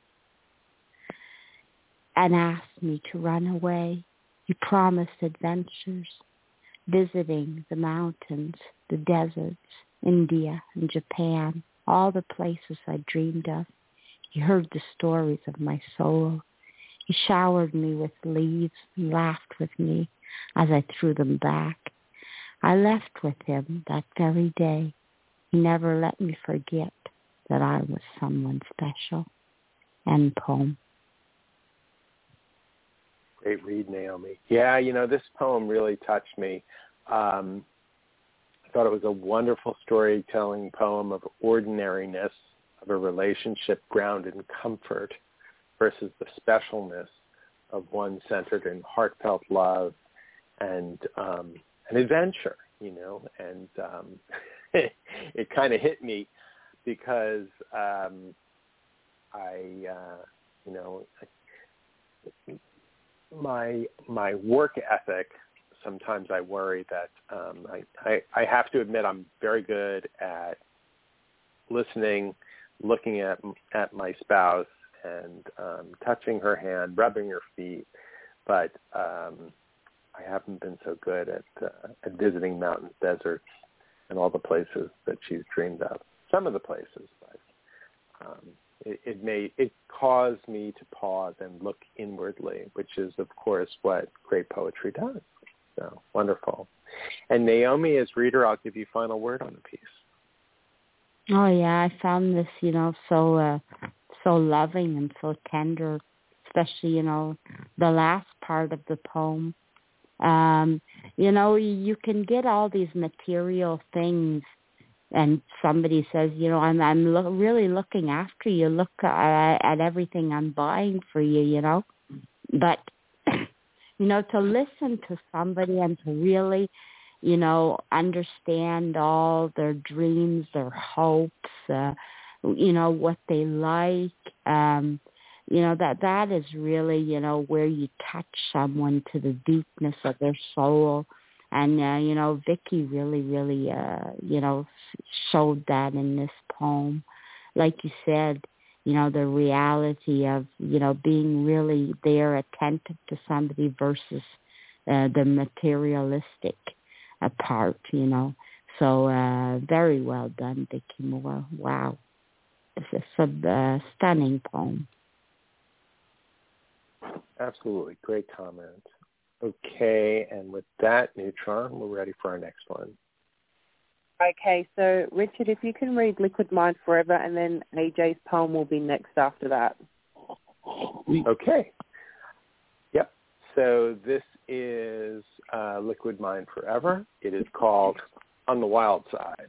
and asked me to run away. He promised adventures, visiting the mountains, the deserts, India and Japan, all the places I dreamed of. He heard the stories of my soul. He showered me with leaves and laughed with me as I threw them back. I left with him that very day. He never let me forget that I was someone special. End poem. Great read, Naomi. Yeah, this poem really touched me. I thought it was a wonderful storytelling poem of ordinariness, of a relationship grounded in comfort versus the specialness of one centered in heartfelt love and an adventure, you know, and it kind of hit me because my work ethic, sometimes I worry that I have to admit I'm very good at listening, looking at my spouse and touching her hand, rubbing her feet, but I haven't been so good at visiting mountains, deserts, and all the places that she's dreamed of. Some of the places, but it caused me to pause and look inwardly, which is, of course, what great poetry does. So wonderful. And Naomi, as reader, I'll give you final word on the piece. Oh yeah, I found this, you know, so loving and so tender, especially, you know, the last part of the poem. You know, you can get all these material things, and somebody says, you know, I'm really looking after you. Look at everything I'm buying for you, you know. But you know, to listen to somebody and to really, you know, understand all their dreams, their hopes, you know, what they like, you know, that is really, you know, where you touch someone to the deepness of their soul. And, you know, Vicky really, you know, showed that in this poem. Like you said, you know, the reality of, you know, being really there, attentive to somebody versus the materialistic part, you know. So very well done, Vicky Moore. Wow. It's a stunning poem. Absolutely. Great comment. Okay, and with that, Neutron, we're ready for our next one. Okay, so Richard, if you can read Liquid Mind Forever, and then AJ's poem will be next after that. Okay. Yep. So this is Liquid Mind Forever. It is called On the Wild Side.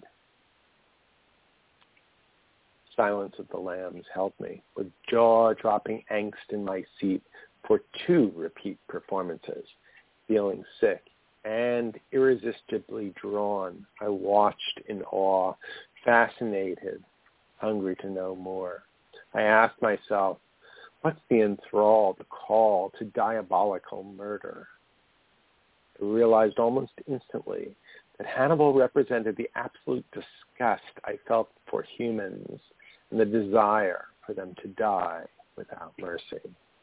Silence of the Lambs held me, with jaw-dropping angst in my seat for 2 repeat performances. Feeling sick and irresistibly drawn, I watched in awe, fascinated, hungry to know more. I asked myself, what's the enthralled call to diabolical murder? I realized almost instantly that Hannibal represented the absolute disgust I felt for humans and the desire for them to die without mercy.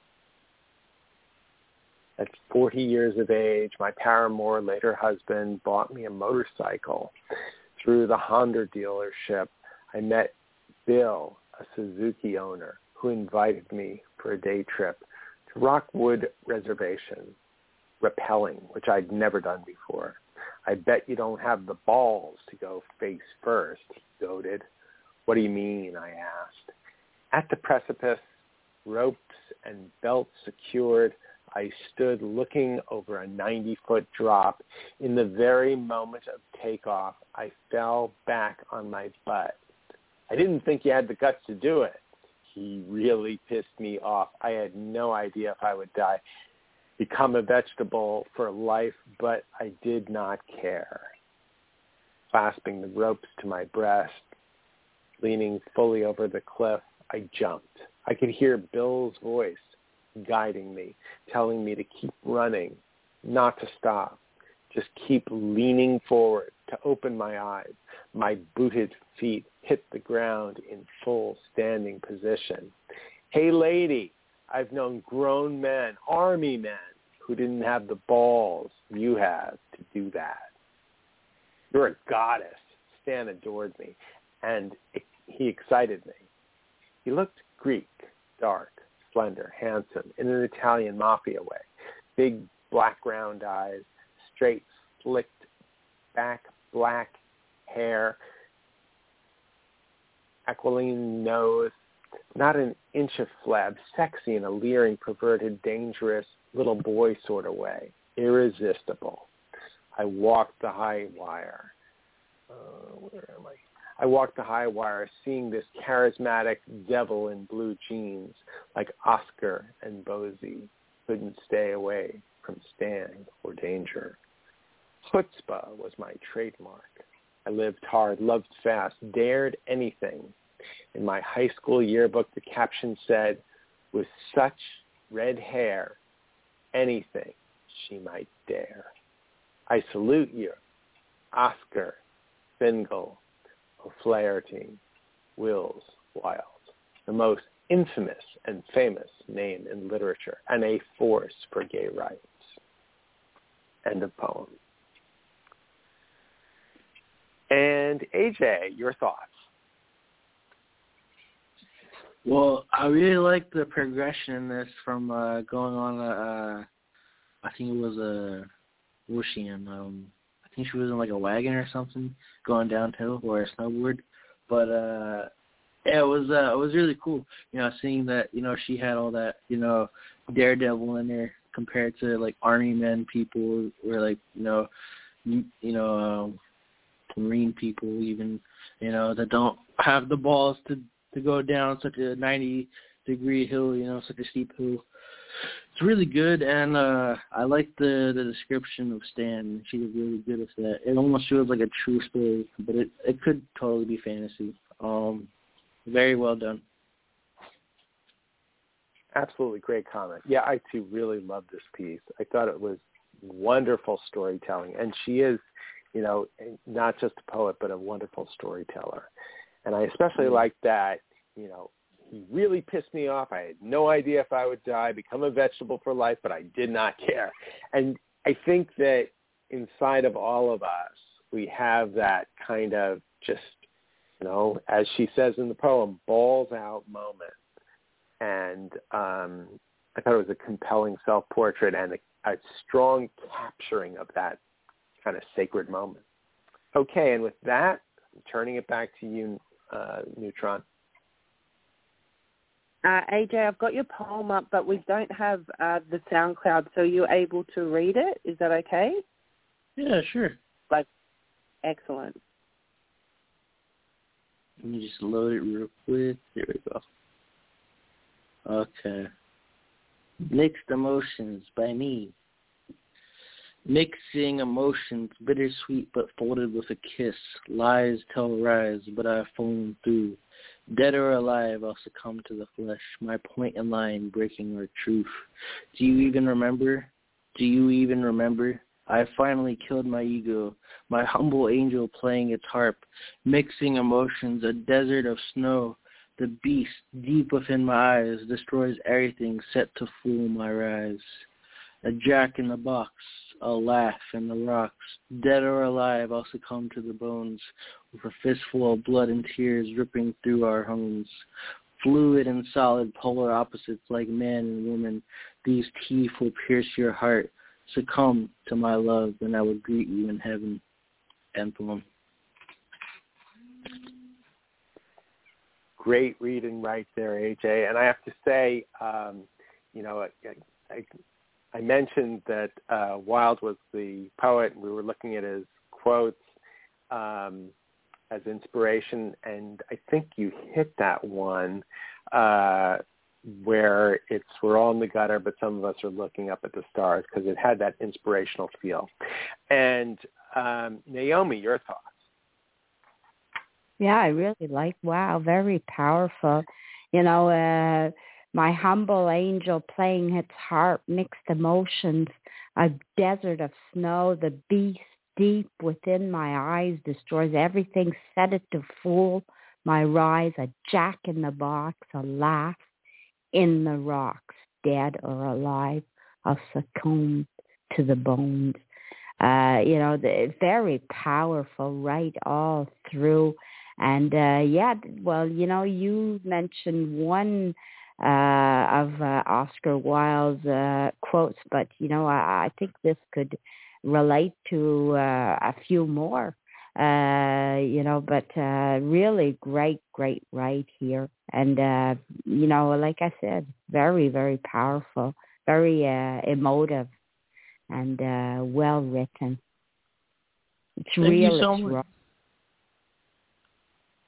At 40 years of age, my paramour, later husband, bought me a motorcycle. Through the Honda dealership, I met Bill, a Suzuki owner, who invited me for a day trip to Rockwood Reservation, rappelling, which I'd never done before. I bet you don't have the balls to go face first, he goaded. What do you mean, I asked. At the precipice, ropes and belts secured, I stood looking over a 90-foot drop. In the very moment of takeoff, I fell back on my butt. I didn't think you had the guts to do it. He really pissed me off. I had no idea if I would die, become a vegetable for life, but I did not care. Clasping the ropes to my breast, leaning fully over the cliff, I jumped. I could hear Bill's voice guiding me, telling me to keep running, not to stop, just keep leaning forward, to open my eyes. My booted feet hit the ground in full standing position. Hey, lady, I've known grown men, army men, who didn't have the balls you have to do that. You're a goddess. Stan adored me, and he excited me. He looked Greek, dark, slender, handsome, in an Italian mafia way. Big black round eyes, straight, slicked back, black hair, aquiline nose, not an inch of flab, sexy in a leering, perverted, dangerous, little boy sort of way. Irresistible. I walked the high wire. Where am I? I walked the high wire, seeing this charismatic devil in blue jeans, like Oscar and Bosie, couldn't stay away from Stan or danger. Chutzpah was my trademark. I lived hard, loved fast, dared anything. In my high school yearbook, the caption said, with such red hair, anything she might dare. I salute you, Oscar Fingal O'Flaherty Wills Wilde, the most infamous and famous name in literature and a force for gay rights. End of poem. And AJ, your thoughts? Well, I really like the progression in this from going on I think it was where was she in? I think she was in like a wagon or something, going downhill or a snowboard. But yeah, it was really cool. Seeing that she had all that daredevil in there compared to like army men people or like Marine people even that don't have the balls to go down such a 90-degree hill, such a steep hill. It's really good, and I like the description of Stan. She did really good with that. It almost feels like a true story, but it could totally be fantasy. Very well done. Absolutely great comment. Yeah, I too really loved this piece. I thought it was wonderful storytelling, and she is, not just a poet, but a wonderful storyteller. And I especially like that, he really pissed me off. I had no idea if I would die, become a vegetable for life, but I did not care. And I think that inside of all of us, we have that kind of just, as she says in the poem, balls out moment. And I thought it was a compelling self-portrait and a strong capturing of that kind of sacred moment. Okay, and with that, I'm turning it back to you, Neutron. AJ, I've got your poem up, but we don't have the SoundCloud, so you're able to read it. Is that okay? Yeah, sure. Excellent. Let me just load it real quick. There we go. Okay. Mixed Emotions by me. Mixing emotions, bittersweet but folded with a kiss. Lies tell lies, but I foam through. Dead or alive, I'll succumb to the flesh. My point in line, breaking our truth. Do you even remember? Do you even remember? I finally killed my ego, my humble angel playing its harp, mixing emotions, a desert of snow. The beast, deep within my eyes, destroys everything set to fool my rise. A jack in the box, a laugh in the rocks. Dead or alive, I'll succumb to the bones, with a fistful of blood and tears dripping through our homes. Fluid and solid polar opposites like man and woman, these teeth will pierce your heart. Succumb to my love, and I will greet you in heaven. End poem. Great reading right there, AJ. And I have to say, I mentioned that Wilde was the poet, and we were looking at his quotes as inspiration, and I think you hit that one where it's we're all in the gutter, but some of us are looking up at the stars, because it had that inspirational feel. And Naomi, your thoughts? Yeah, I really like, wow, very powerful. My humble angel playing its harp, mixed emotions, a desert of snow, the beast deep within my eyes destroys everything, set it to fool my rise, a jack in the box, a laugh in the rocks, dead or alive, I'll succumb to the bones. Very powerful right all through. And you mentioned one of Oscar Wilde's quotes, but I think this could relate to a few more. But really great right here, and like I said, very, very powerful, very emotive, and well written. It's real. Thank you so much.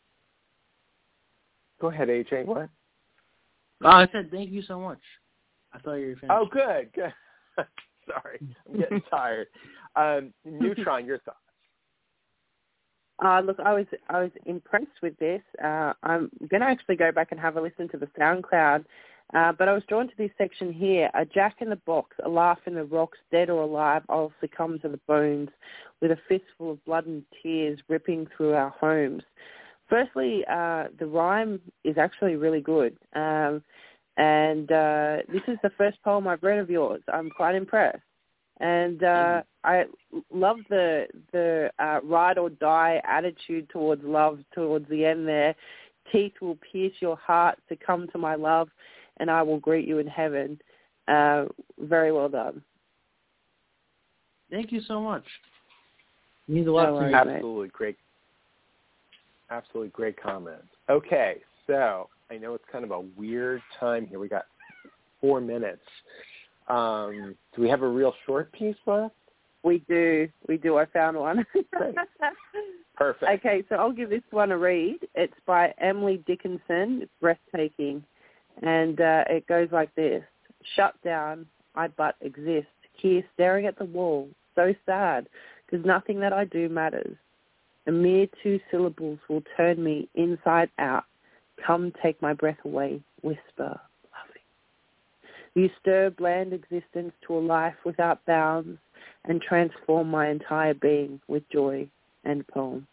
Go ahead, AJ. What? I said thank you so much. I thought you were finished. Oh, good. Sorry, I'm getting tired. Neutron, your thoughts? Look, I was impressed with this. I'm going to actually go back and have a listen to the SoundCloud, but I was drawn to this section here. A jack in the box, a laugh in the rocks, dead or alive, I'll succumb to the bones, with a fistful of blood and tears ripping through our homes. Firstly, the rhyme is actually really good, and this is the first poem I've read of yours. I'm quite impressed. And I love the ride or die attitude towards love towards the end there. Teeth will pierce your heart to come to my love, and I will greet you in heaven. Very well done. Thank you so much. It means a lot to me. Absolutely great. Absolutely great comments. Okay, so I know it's kind of a weird time here. We got 4 minutes. Do we have a real short piece left? We do. I found one. Perfect. Okay, so I'll give this one a read. It's by Emily Dickinson. It's breathtaking. And it goes like this. Shut down, I but exist, here staring at the wall, so sad, because nothing that I do matters. A mere 2 syllables will turn me inside out. Come take my breath away, whisper. You stir bland existence to a life without bounds and transform my entire being with joy and poem.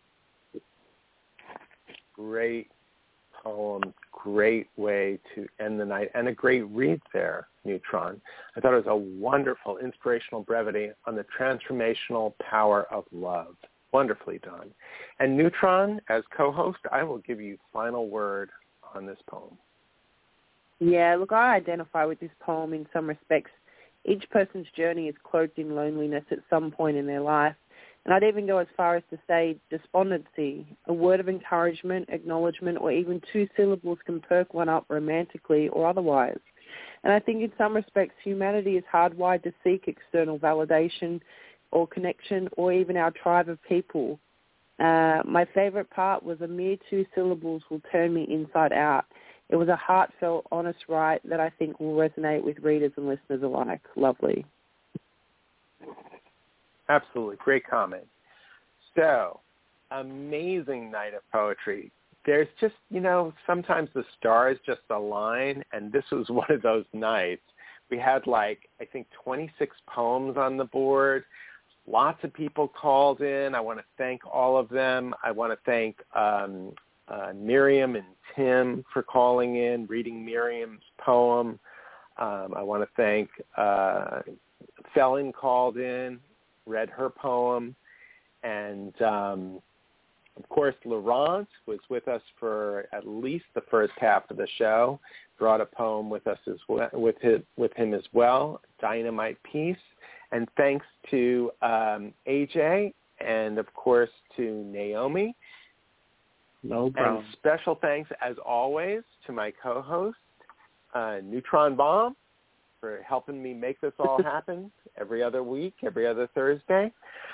Great poem, great way to end the night, and a great read there, Neutron. I thought it was a wonderful, inspirational brevity on the transformational power of love. Wonderfully done. And Neutron, as co-host, I will give you final word on this poem. Yeah, look, I identify with this poem in some respects. Each person's journey is cloaked in loneliness at some point in their life. And I'd even go as far as to say despondency. A word of encouragement, acknowledgement, or even 2 syllables can perk one up romantically or otherwise. And I think in some respects humanity is hardwired to seek external validation or connection or even our tribe of people. My favorite part was a mere 2 syllables will turn me inside out. It was a heartfelt, honest write that I think will resonate with readers and listeners alike. Lovely. Absolutely. Great comment. So, amazing night of poetry. There's just, sometimes the stars just align, and this was one of those nights. We had 26 poems on the board. Lots of people called in. I want to thank all of them. I want to thank Miriam and Tim for calling in, reading Miriam's poem. I want to thank Felon called in, read her poem. And, of course, Laurent was with us for at least the first half of the show, brought a poem with us as well, with him as well, Dynamite Piece. And thanks to AJ and, of course, to Naomi. No problem. And special thanks, as always, to my co-host, Neutron Bomb, for helping me make this all happen every other week, every other Thursday.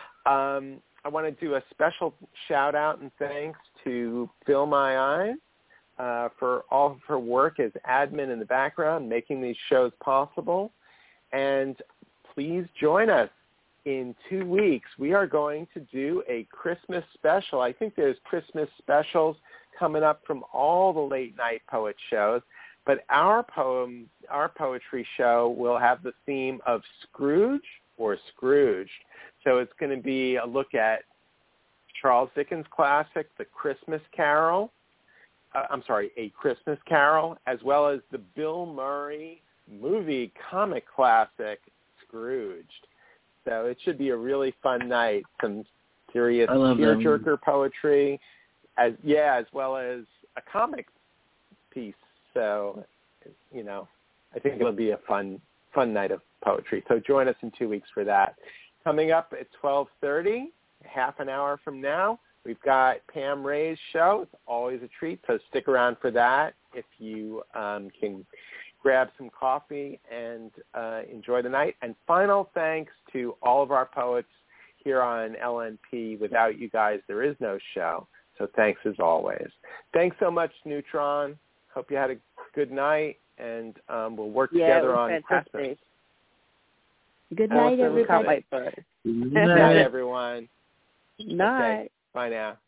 I want to do a special shout-out and thanks to Fill My Eyes for all of her work as admin in the background, making these shows possible. And please join us. In 2 weeks, we are going to do a Christmas special. I think there's Christmas specials coming up from all the late night poet shows, but our poetry show will have the theme of Scrooge or Scrooged. So it's going to be a look at Charles Dickens' classic, The Christmas Carol. A Christmas Carol, as well as the Bill Murray movie comic classic, Scrooged. So it should be a really fun night. Some serious tearjerker poetry, as well as a comic piece. So, I think it'll be a fun night of poetry. So join us in 2 weeks for that. Coming up at 12:30, half an hour from now, we've got Pam Ray's show. It's always a treat, so stick around for that if you can grab some coffee and enjoy the night. And final thanks to all of our poets here on LNP. Without you guys, there is no show. So thanks as always. Thanks so much, Neutron. Hope you had a good night. and we'll work together on Christmas. Good night, everybody. Can't wait for it. Good night, everyone. Night. Okay. Bye now.